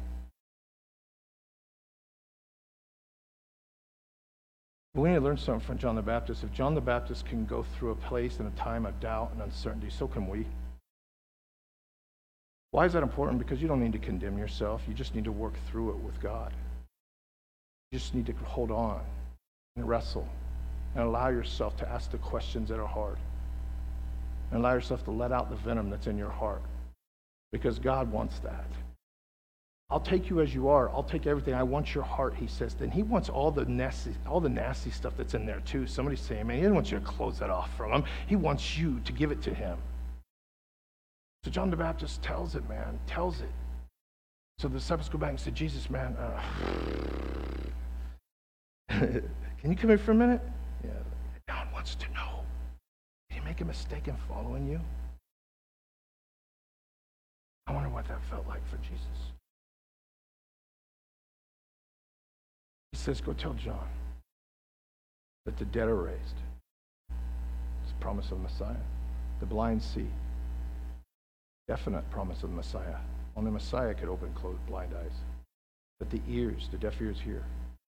We need to learn something from John the Baptist. If John the Baptist can go through a place and a time of doubt and uncertainty, so can we. Why is that important? Because you don't need to condemn yourself. You just need to work through it with God. You just need to hold on and wrestle and allow yourself to ask the questions that are hard. And allow yourself to let out the venom that's in your heart. Because God wants that. I'll take you as you are. I'll take everything. I want your heart, he says. Then he wants all the nasty, all the nasty stuff that's in there too. Somebody's saying, man, he doesn't want you to close that off from him. He wants you to give it to him. So John the Baptist tells it, man, tells it. So the disciples go back and say, Jesus, man, uh, Can you come here for a minute? Yeah. John wants to know. Did he make a mistake in following you? I wonder what that felt like for Jesus. He says, go tell John that the dead are raised. It's a promise of Messiah. The blind see. Definite promise of the Messiah. Only Messiah could open closed blind eyes. That the ears, the deaf ears hear.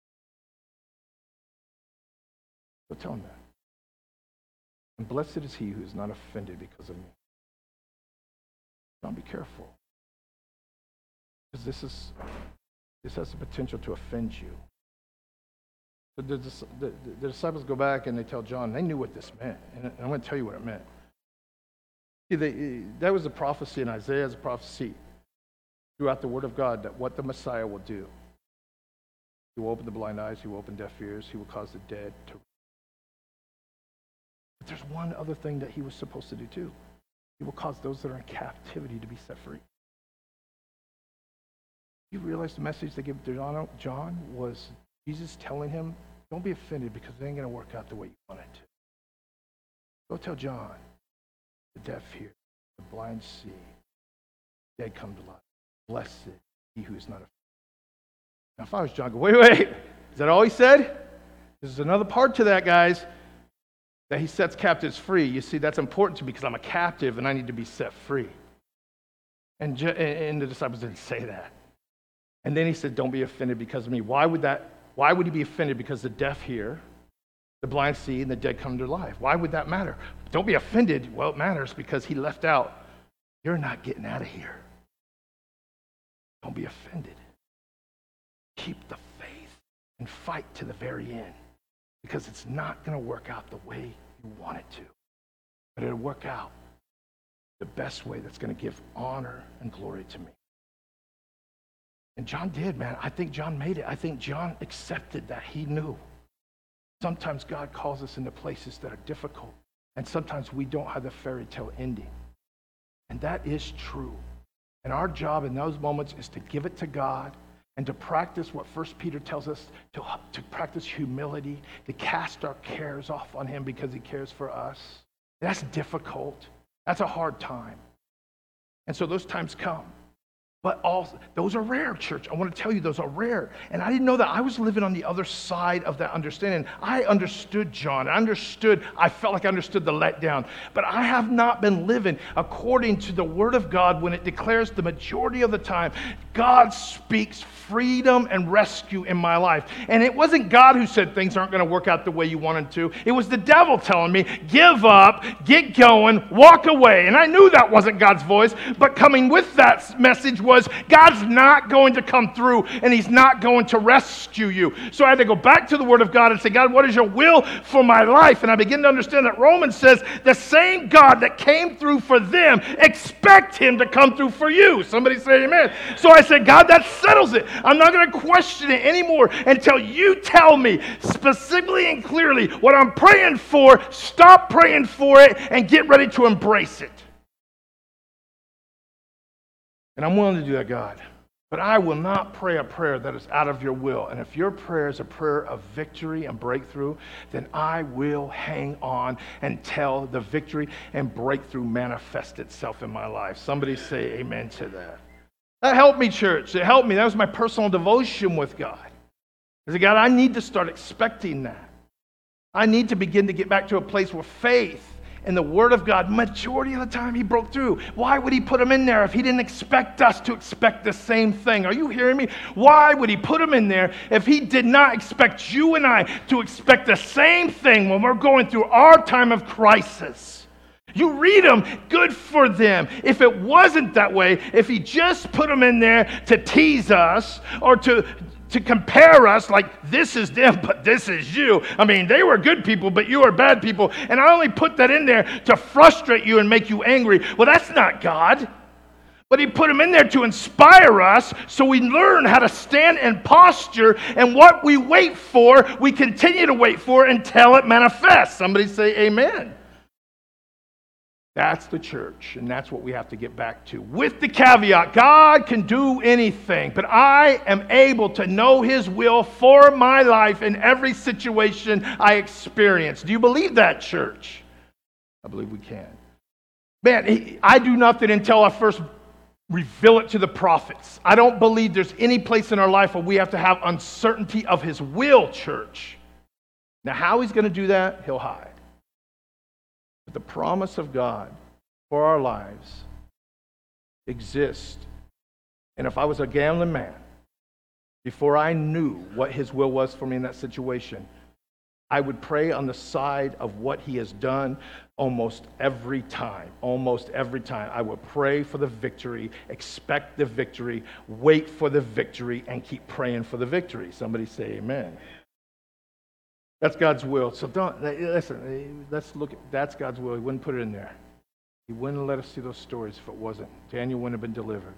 Go tell him that. And blessed is he who is not offended because of me. Don't be careful. Because this is this has the potential to offend you. The, the, the, the disciples go back and they tell John, they knew what this meant. And I'm going to tell you what it meant. See, they, that was a prophecy in Isaiah's prophecy throughout the Word of God that what the Messiah will do. He will open the blind eyes, he will open deaf ears, he will cause the dead to. But there's one other thing that he was supposed to do too. He will cause those that are in captivity to be set free. You realize the message they gave to John was Jesus telling him, don't be offended because it ain't going to work out the way you want it to. Go tell John, the deaf hear, the blind see, dead come to life. Blessed he who is not offended. Now if I was John, go, wait, wait, is that all he said? There's another part to that, guys, that he sets captives free. You see, that's important to me because I'm a captive and I need to be set free. And, and the disciples didn't say that. And then he said, don't be offended because of me. Why would that? Why would he be offended? Because the deaf hear, the blind see, and the dead come to life. Why would that matter? Don't be offended. Well, it matters because he left out, you're not getting out of here. Don't be offended. Keep the faith and fight to the very end because it's not going to work out the way you want it to. But it'll work out the best way that's going to give honor and glory to me. And John did, man. I think John made it. I think John accepted that. He knew. Sometimes God calls us into places that are difficult. And sometimes we don't have the fairy tale ending. And that is true. And our job in those moments is to give it to God and to practice what First Peter tells us, to, to practice humility, to cast our cares off on him because he cares for us. That's difficult. That's a hard time. And so those times come. But also, those are rare, church. I want to tell you, those are rare. And I didn't know that. I was living on the other side of that understanding. I understood John. I understood. I felt like I understood the letdown. But I have not been living according to the Word of God when it declares the majority of the time, God speaks freedom and rescue in my life. And it wasn't God who said things aren't going to work out the way you wanted to. It was the devil telling me, give up, get going, walk away. And I knew that wasn't God's voice. But coming with that message was God's not going to come through and he's not going to rescue you. So I had to go back to the Word of God and say, God, what is your will for my life? And I begin to understand that Romans says the same God that came through for them, expect him to come through for you. Somebody say amen. So I said, God, that settles it. I'm not going to question it anymore until you tell me specifically and clearly what I'm praying for. Stop praying for it and get ready to embrace it. And I'm willing to do that, God. But I will not pray a prayer that is out of your will. And if your prayer is a prayer of victory and breakthrough, then I will hang on until the victory and breakthrough manifest itself in my life. Somebody say amen to that. That helped me, church. It helped me. That was my personal devotion with God. I said, God, I need to start expecting that. I need to begin to get back to a place where faith and the Word of God, majority of the time he broke through. Why would he put them in there if he didn't expect us to expect the same thing? Are you hearing me? Why would he put them in there if he did not expect you and I to expect the same thing when we're going through our time of crisis? You read them, good for them. If it wasn't that way, if he just put them in there to tease us or to to compare us like this is them, but this is you. I mean, they were good people, but you are bad people. And I only put that in there to frustrate you and make you angry. Well, that's not God. But he put them in there to inspire us so we learn how to stand in posture, and what we wait for, we continue to wait for until it manifests. Somebody say amen. That's the church, and that's what we have to get back to. With the caveat, God can do anything, but I am able to know His will for my life in every situation I experience. Do you believe that, church? I believe we can. Man, I do nothing until I first reveal it to the prophets. I don't believe there's any place in our life where we have to have uncertainty of His will, church. Now, how He's going to do that, He'll hide. But the promise of God for our lives exists. And if I was a gambling man, before I knew what His will was for me in that situation, I would pray on the side of what He has done almost every time. Almost every time. I would pray for the victory, expect the victory, wait for the victory, and keep praying for the victory. Somebody say amen. That's God's will. So don't, listen, let's look at, that's God's will. He wouldn't put it in there. He wouldn't let us see those stories if it wasn't. Daniel wouldn't have been delivered.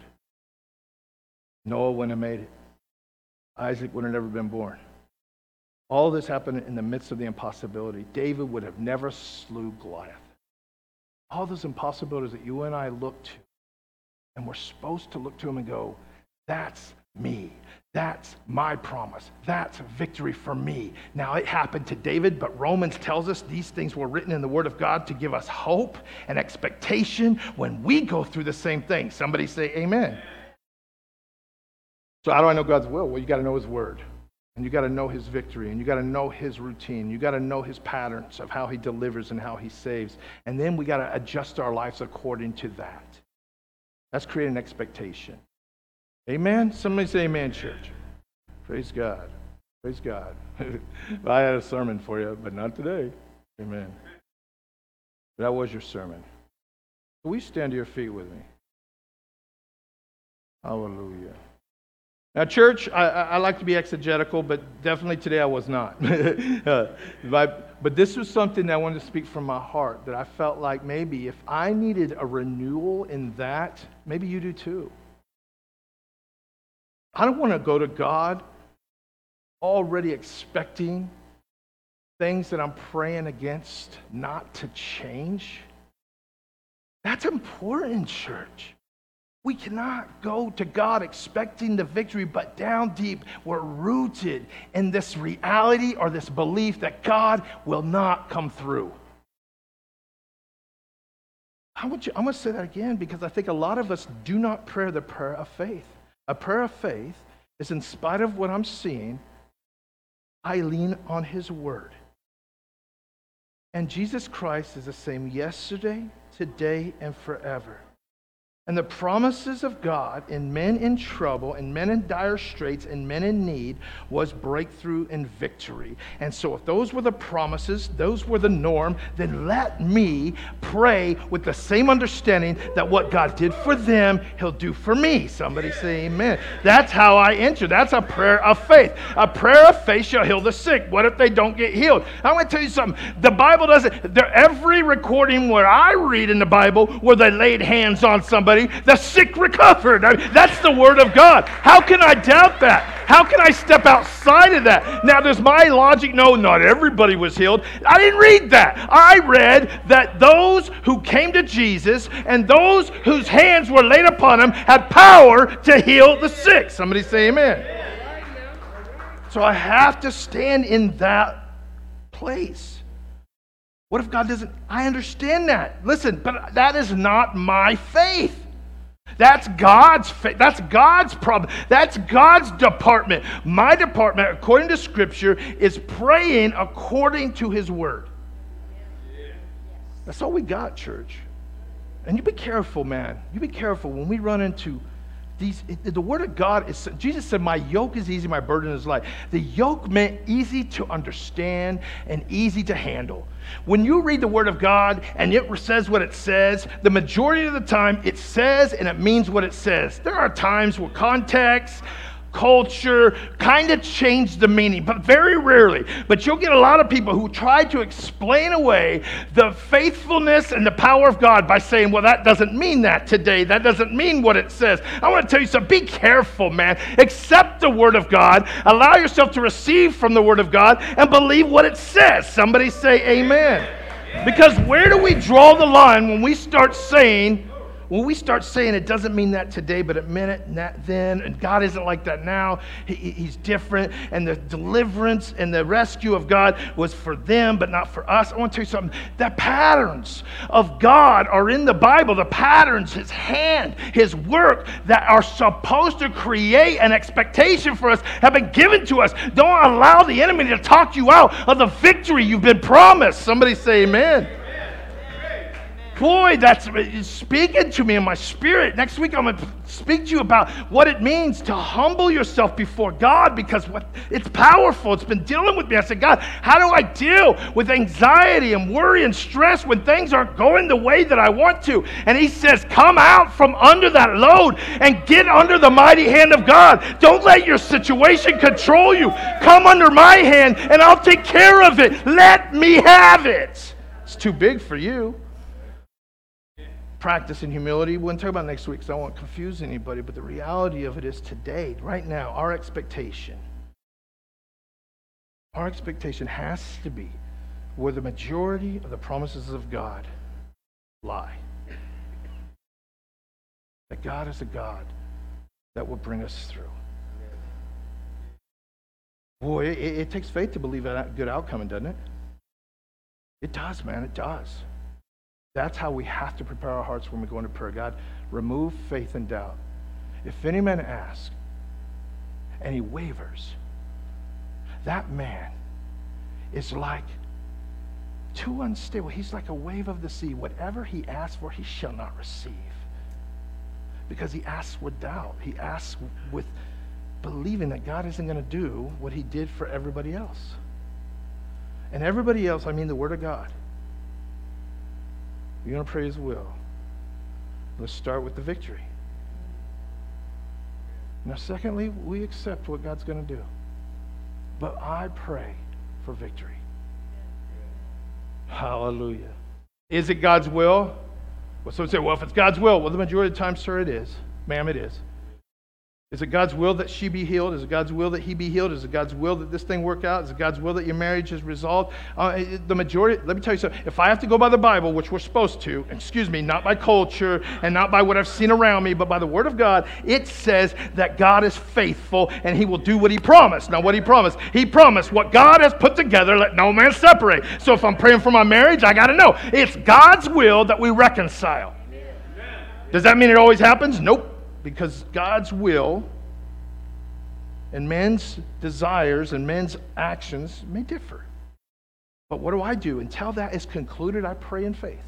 Noah wouldn't have made it. Isaac would have never been born. All this happened in the midst of the impossibility. David would have never slew Goliath. All those impossibilities that you and I look to, and we're supposed to look to Him and go, that's me. That's my promise. That's victory for me. Now, it happened to David, but Romans tells us these things were written in the Word of God to give us hope and expectation when we go through the same thing. Somebody say amen. So how do I know God's will? Well, you got to know His Word. And you got to know His victory. And you got to know His routine. You got to know His patterns of how He delivers and how He saves. And then we got to adjust our lives according to that. That's creating expectation. Amen? Somebody say amen, church. Praise God. Praise God. I had a sermon for you, but not today. Amen. That was your sermon. Will you stand to your feet with me? Hallelujah. Now, church, I, I like to be exegetical, but definitely today I was not. uh, but, but this was something that I wanted to speak from my heart, that I felt like maybe if I needed a renewal in that, maybe you do too. I don't want to go to God already expecting things that I'm praying against not to change. That's important, church. We cannot go to God expecting the victory, but down deep, we're rooted in this reality or this belief that God will not come through. I want you, I'm going to say that again because I think a lot of us do not pray the prayer of faith. A prayer of faith is, in spite of what I'm seeing, I lean on His Word. And Jesus Christ is the same yesterday, today, and forever. And the promises of God in men in trouble, and men in dire straits, and men in need was breakthrough and victory. And so if those were the promises, those were the norm, then let me pray with the same understanding that what God did for them, He'll do for me. Somebody say amen. That's how I enter. That's a prayer of faith. A prayer of faith shall heal the sick. What if they don't get healed? I'm going to tell you something. The Bible doesn't, there, every recording where I read in the Bible where they laid hands on somebody, the sick recovered. I mean, that's the Word of God. How can I doubt that? How can I step outside of that? Now, does my logic know not everybody was healed? I didn't read that. I read that those who came to Jesus and those whose hands were laid upon Him had power to heal the sick. Somebody say amen. So I have to stand in that place. What if God doesn't? I understand that. Listen, but that is not my faith. That's God's faith. That's God's problem. That's God's department. My department, according to Scripture, is praying according to His Word. That's all we got, church. And you be careful, man. You be careful when we run into these. The Word of God is, Jesus said, my yoke is easy, my burden is light. The yoke meant easy to understand and easy to handle. When you read the Word of God and it says what it says, the majority of the time it says and it means what it says. There are times where context, culture kind of change the meaning, but very rarely. But you'll get a lot of people who try to explain away the faithfulness and the power of God by saying, well, that doesn't mean that today. That doesn't mean what it says. I want to tell you something. Be careful, man. Accept the Word of God. Allow yourself to receive from the Word of God and believe what it says. Somebody say amen. Because where do we draw the line when we start saying, when we start saying it doesn't mean that today, but it meant it that then, and God isn't like that now, he, He's different, and the deliverance and the rescue of God was for them, but not for us. I want to tell you something. The patterns of God are in the Bible. The patterns, His hand, His work that are supposed to create an expectation for us have been given to us. Don't allow the enemy to talk you out of the victory you've been promised. Somebody say amen. Boy, that's speaking to me in my spirit. Next week, I'm going to speak to you about what it means to humble yourself before God, because what it's powerful. It's been dealing with me. I said, God, how do I deal with anxiety and worry and stress when things aren't going the way that I want to? And He says, come out from under that load and get under the mighty hand of God. Don't let your situation control you. Come under my hand and I'll take care of it. Let me have it. It's too big for you. Practice in humility. We're going to talk about next week, so I won't confuse anybody, but the reality of it is today, right now, our expectation, our expectation has to be where the majority of the promises of God lie. That God is a God that will bring us through. Boy, it, it takes faith to believe a good outcome, doesn't it? It does, man, it does. That's how we have to prepare our hearts when we go into prayer. God, remove faith and doubt. If any man asks and he wavers, that man is like too unstable. He's like a wave of the sea. Whatever he asks for, he shall not receive. Because he asks with doubt. He asks with believing that God isn't going to do what He did for everybody else. And everybody else, I mean the Word of God. You're going to pray His will. Let's start with the victory. Now, secondly, we accept what God's going to do. But I pray for victory. Hallelujah. Is it God's will? Well, someone say, well, if it's God's will, well, the majority of the time, sir, it is. Ma'am, it is. Is it God's will that she be healed? Is it God's will that he be healed? Is it God's will that this thing work out? Is it God's will that your marriage is resolved? Uh, the majority, let me tell you something. If I have to go by the Bible, which we're supposed to, excuse me, not by culture and not by what I've seen around me, but by the Word of God, it says that God is faithful and He will do what He promised. Now, what He promised? He promised what God has put together, let no man separate. So if I'm praying for my marriage, I got to know. It's God's will that we reconcile. Does that mean it always happens? Nope. Because God's will and men's desires and men's actions may differ. But what do I do? Until that is concluded, I pray in faith.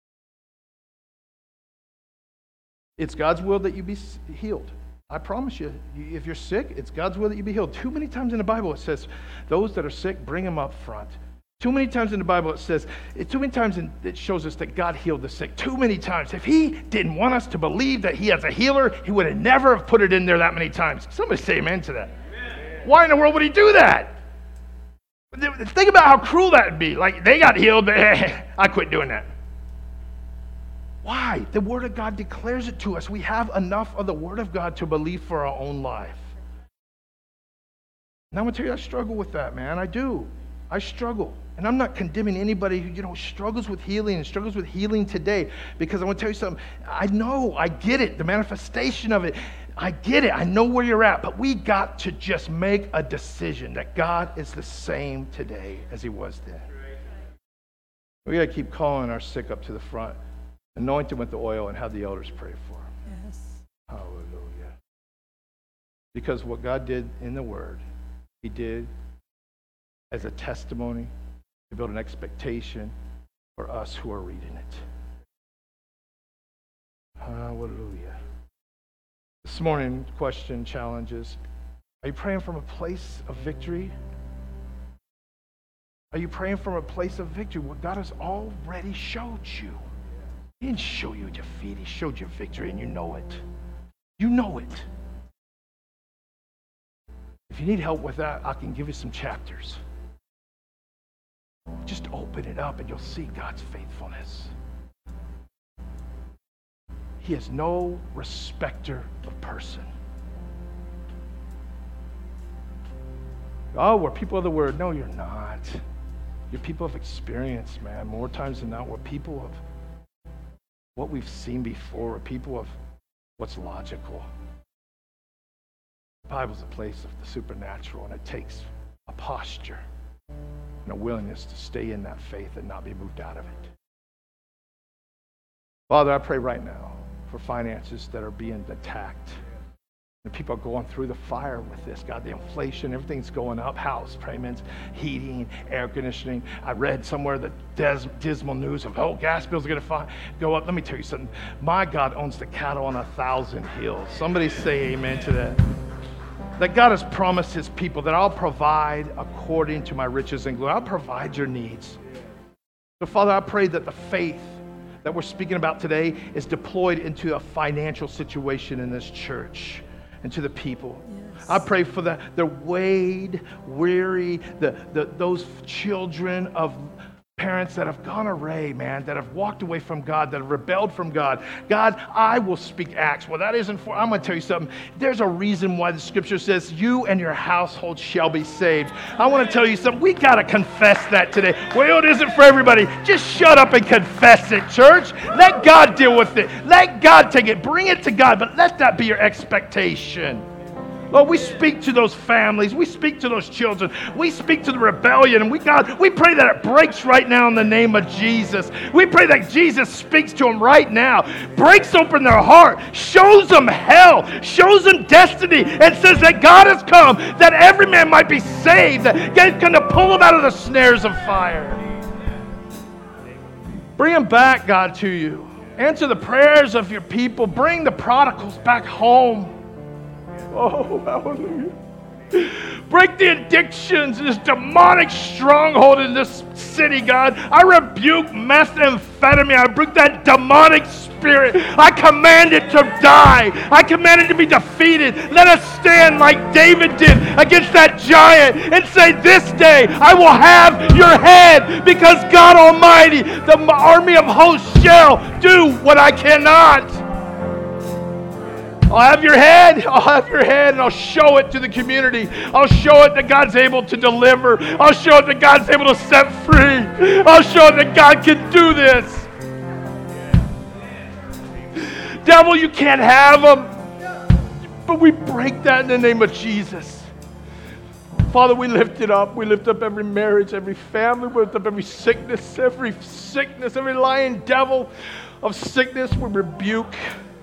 It's God's will that you be healed. I promise you, if you're sick, it's God's will that you be healed. Too many times in the Bible it says, those that are sick, bring them up front. Too many times in the Bible it says, too many times it shows us that God healed the sick. Too many times. If He didn't want us to believe that He has a healer, He would have never have put it in there that many times. Somebody say amen to that. Amen. Why in the world would He do that? Think about how cruel that would be. Like, they got healed, but eh, I quit doing that. Why? The Word of God declares it to us. We have enough of the Word of God to believe for our own life. And I'm going to tell you, I struggle with that, man. I do. I struggle. And I'm not condemning anybody who, you know, struggles with healing and struggles with healing today, because I want to tell you something. I know, I get it, the manifestation of it. I get it. I know where you're at. But we got to just make a decision that God is the same today as He was then. We got to keep calling our sick up to the front, anoint them with the oil, and have the elders pray for them. Yes. Hallelujah. Because what God did in the Word, He did as a testimony to build an expectation for us who are reading it. Hallelujah. This morning, question, challenges. Are you praying from a place of victory? Are you praying from a place of victory? What God has already showed you. He didn't show you defeat. He showed you victory, and you know it. You know it. If you need help with that, I can give you some chapters. Just open it up and you'll see God's faithfulness. He is no respecter of person. Oh, we're people of the Word. No, you're not. Your people have experienced, man, more times than not, what people have, what we've seen before, what people have, what's logical. The Bible's a place of the supernatural, and it takes a posture and a willingness to stay in that faith and not be moved out of it. Father, I pray right now for finances that are being attacked. And people are going through the fire with this. God, the inflation, everything's going up. House payments, heating, air conditioning. I read somewhere the dis- dismal news of, oh, gas bills are going to go up. Let me tell you something. My God owns the cattle on a thousand hills. Somebody say amen to that. That God has promised his people that I'll provide according to my riches and glory. I'll provide your needs. So, Father, I pray that the faith that we're speaking about today is deployed into a financial situation in this church and to the people. Yes. I pray for the, the weighed, weary, the, the those children of parents that have gone array, man, that have walked away from God, that have rebelled from God. God, I will speak acts. Well, that isn't for, I'm going to tell you something. There's a reason why the scripture says, you and your household shall be saved. I want to tell you something. We got to confess that today. Well, it isn't for everybody. Just shut up and confess it, church. Let God deal with it. Let God take it. Bring it to God, but let that be your expectation. Lord, we speak to those families. We speak to those children. We speak to the rebellion. And we, God, we pray that it breaks right now in the name of Jesus. We pray that Jesus speaks to them right now, breaks open their heart, shows them hell, shows them destiny, and says that God has come, that every man might be saved, that God's going to pull them out of the snares of fire. Bring them back, God, to you. Answer the prayers of your people. Bring the prodigals back home. Oh, hallelujah. Break the addictions, this demonic stronghold in this city, God. I rebuke methamphetamine. I rebuke that demonic spirit. I command it to die. I command it to be defeated. Let us stand like David did against that giant and say, this day I will have your head, because God Almighty, the army of hosts, shall do what I cannot. I'll have your head, I'll have your head, and I'll show it to the community. I'll show it that God's able to deliver. I'll show it that God's able to set free. I'll show it that God can do this. Devil, you can't have them. But we break that in the name of Jesus. Father, we lift it up. We lift up every marriage, every family. We lift up every sickness, every sickness, every lying devil of sickness. We rebuke.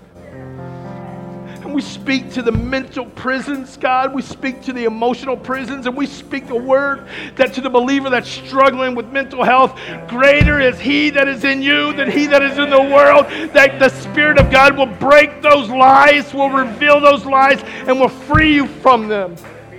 And we speak to the mental prisons, God. We speak to the emotional prisons, and we speak the word that to the believer that's struggling with mental health, greater is he that is in you than he that is in the world. That the Spirit of God will break those lies, will reveal those lies, and will free you from them.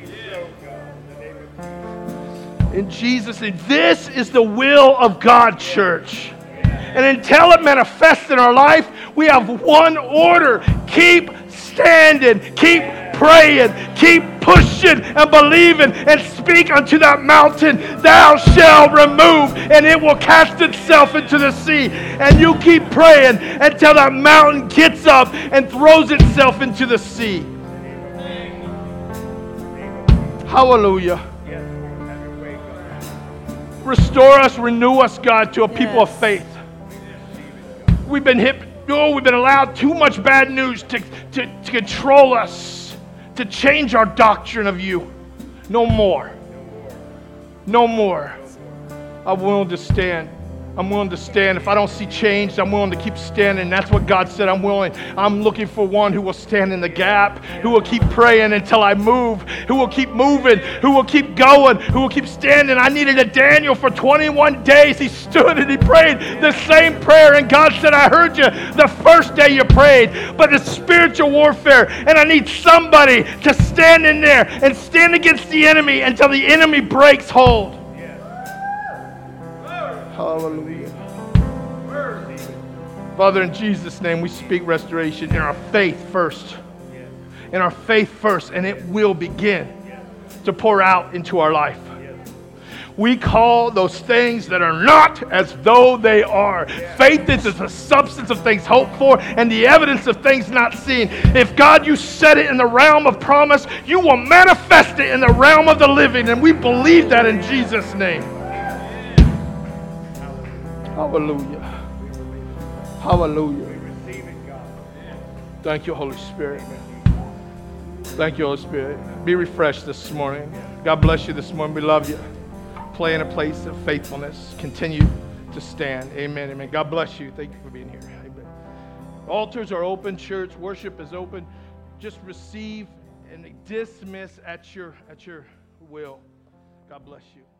In Jesus' name, this is the will of God, church. And until it manifests in our life, we have one order. Keep standing, keep praying, keep pushing and believing, and speak unto that mountain, thou shalt remove, and it will cast itself into the sea. And you keep praying until that mountain gets up and throws itself into the sea. Hallelujah. Restore us, renew us, God, to a people of faith. We've been hit. Oh, we've been allowed too much bad news to, to, to control us, to change our doctrine of you. No more. No more. I'm willing to stand. I'm willing to stand. If I don't see change, I'm willing to keep standing. That's what God said. I'm willing. I'm looking for one who will stand in the gap, who will keep praying until I move, who will keep moving, who will keep going, who will keep standing. I needed a Daniel for twenty-one days. He stood and he prayed the same prayer, and God said, I heard you the first day you prayed, but it's spiritual warfare, and I need somebody to stand in there and stand against the enemy until the enemy breaks hold. Hallelujah. Father, in Jesus' name, we speak restoration in our faith first. In our faith first, and it will begin to pour out into our life. We call those things that are not as though they are. Faith is the substance of things hoped for and the evidence of things not seen. If God, you said it in the realm of promise, you will manifest it in the realm of the living, and we believe that in Jesus' name. Hallelujah. Hallelujah. Thank you, Holy Spirit. Thank you, Holy Spirit. Be refreshed this morning. God bless you this morning. We love you. Play in a place of faithfulness. Continue to stand. Amen. Amen. God bless you. Thank you for being here. Amen. Altars are open. Church worship is open. Just receive and dismiss at your at your will. God bless you.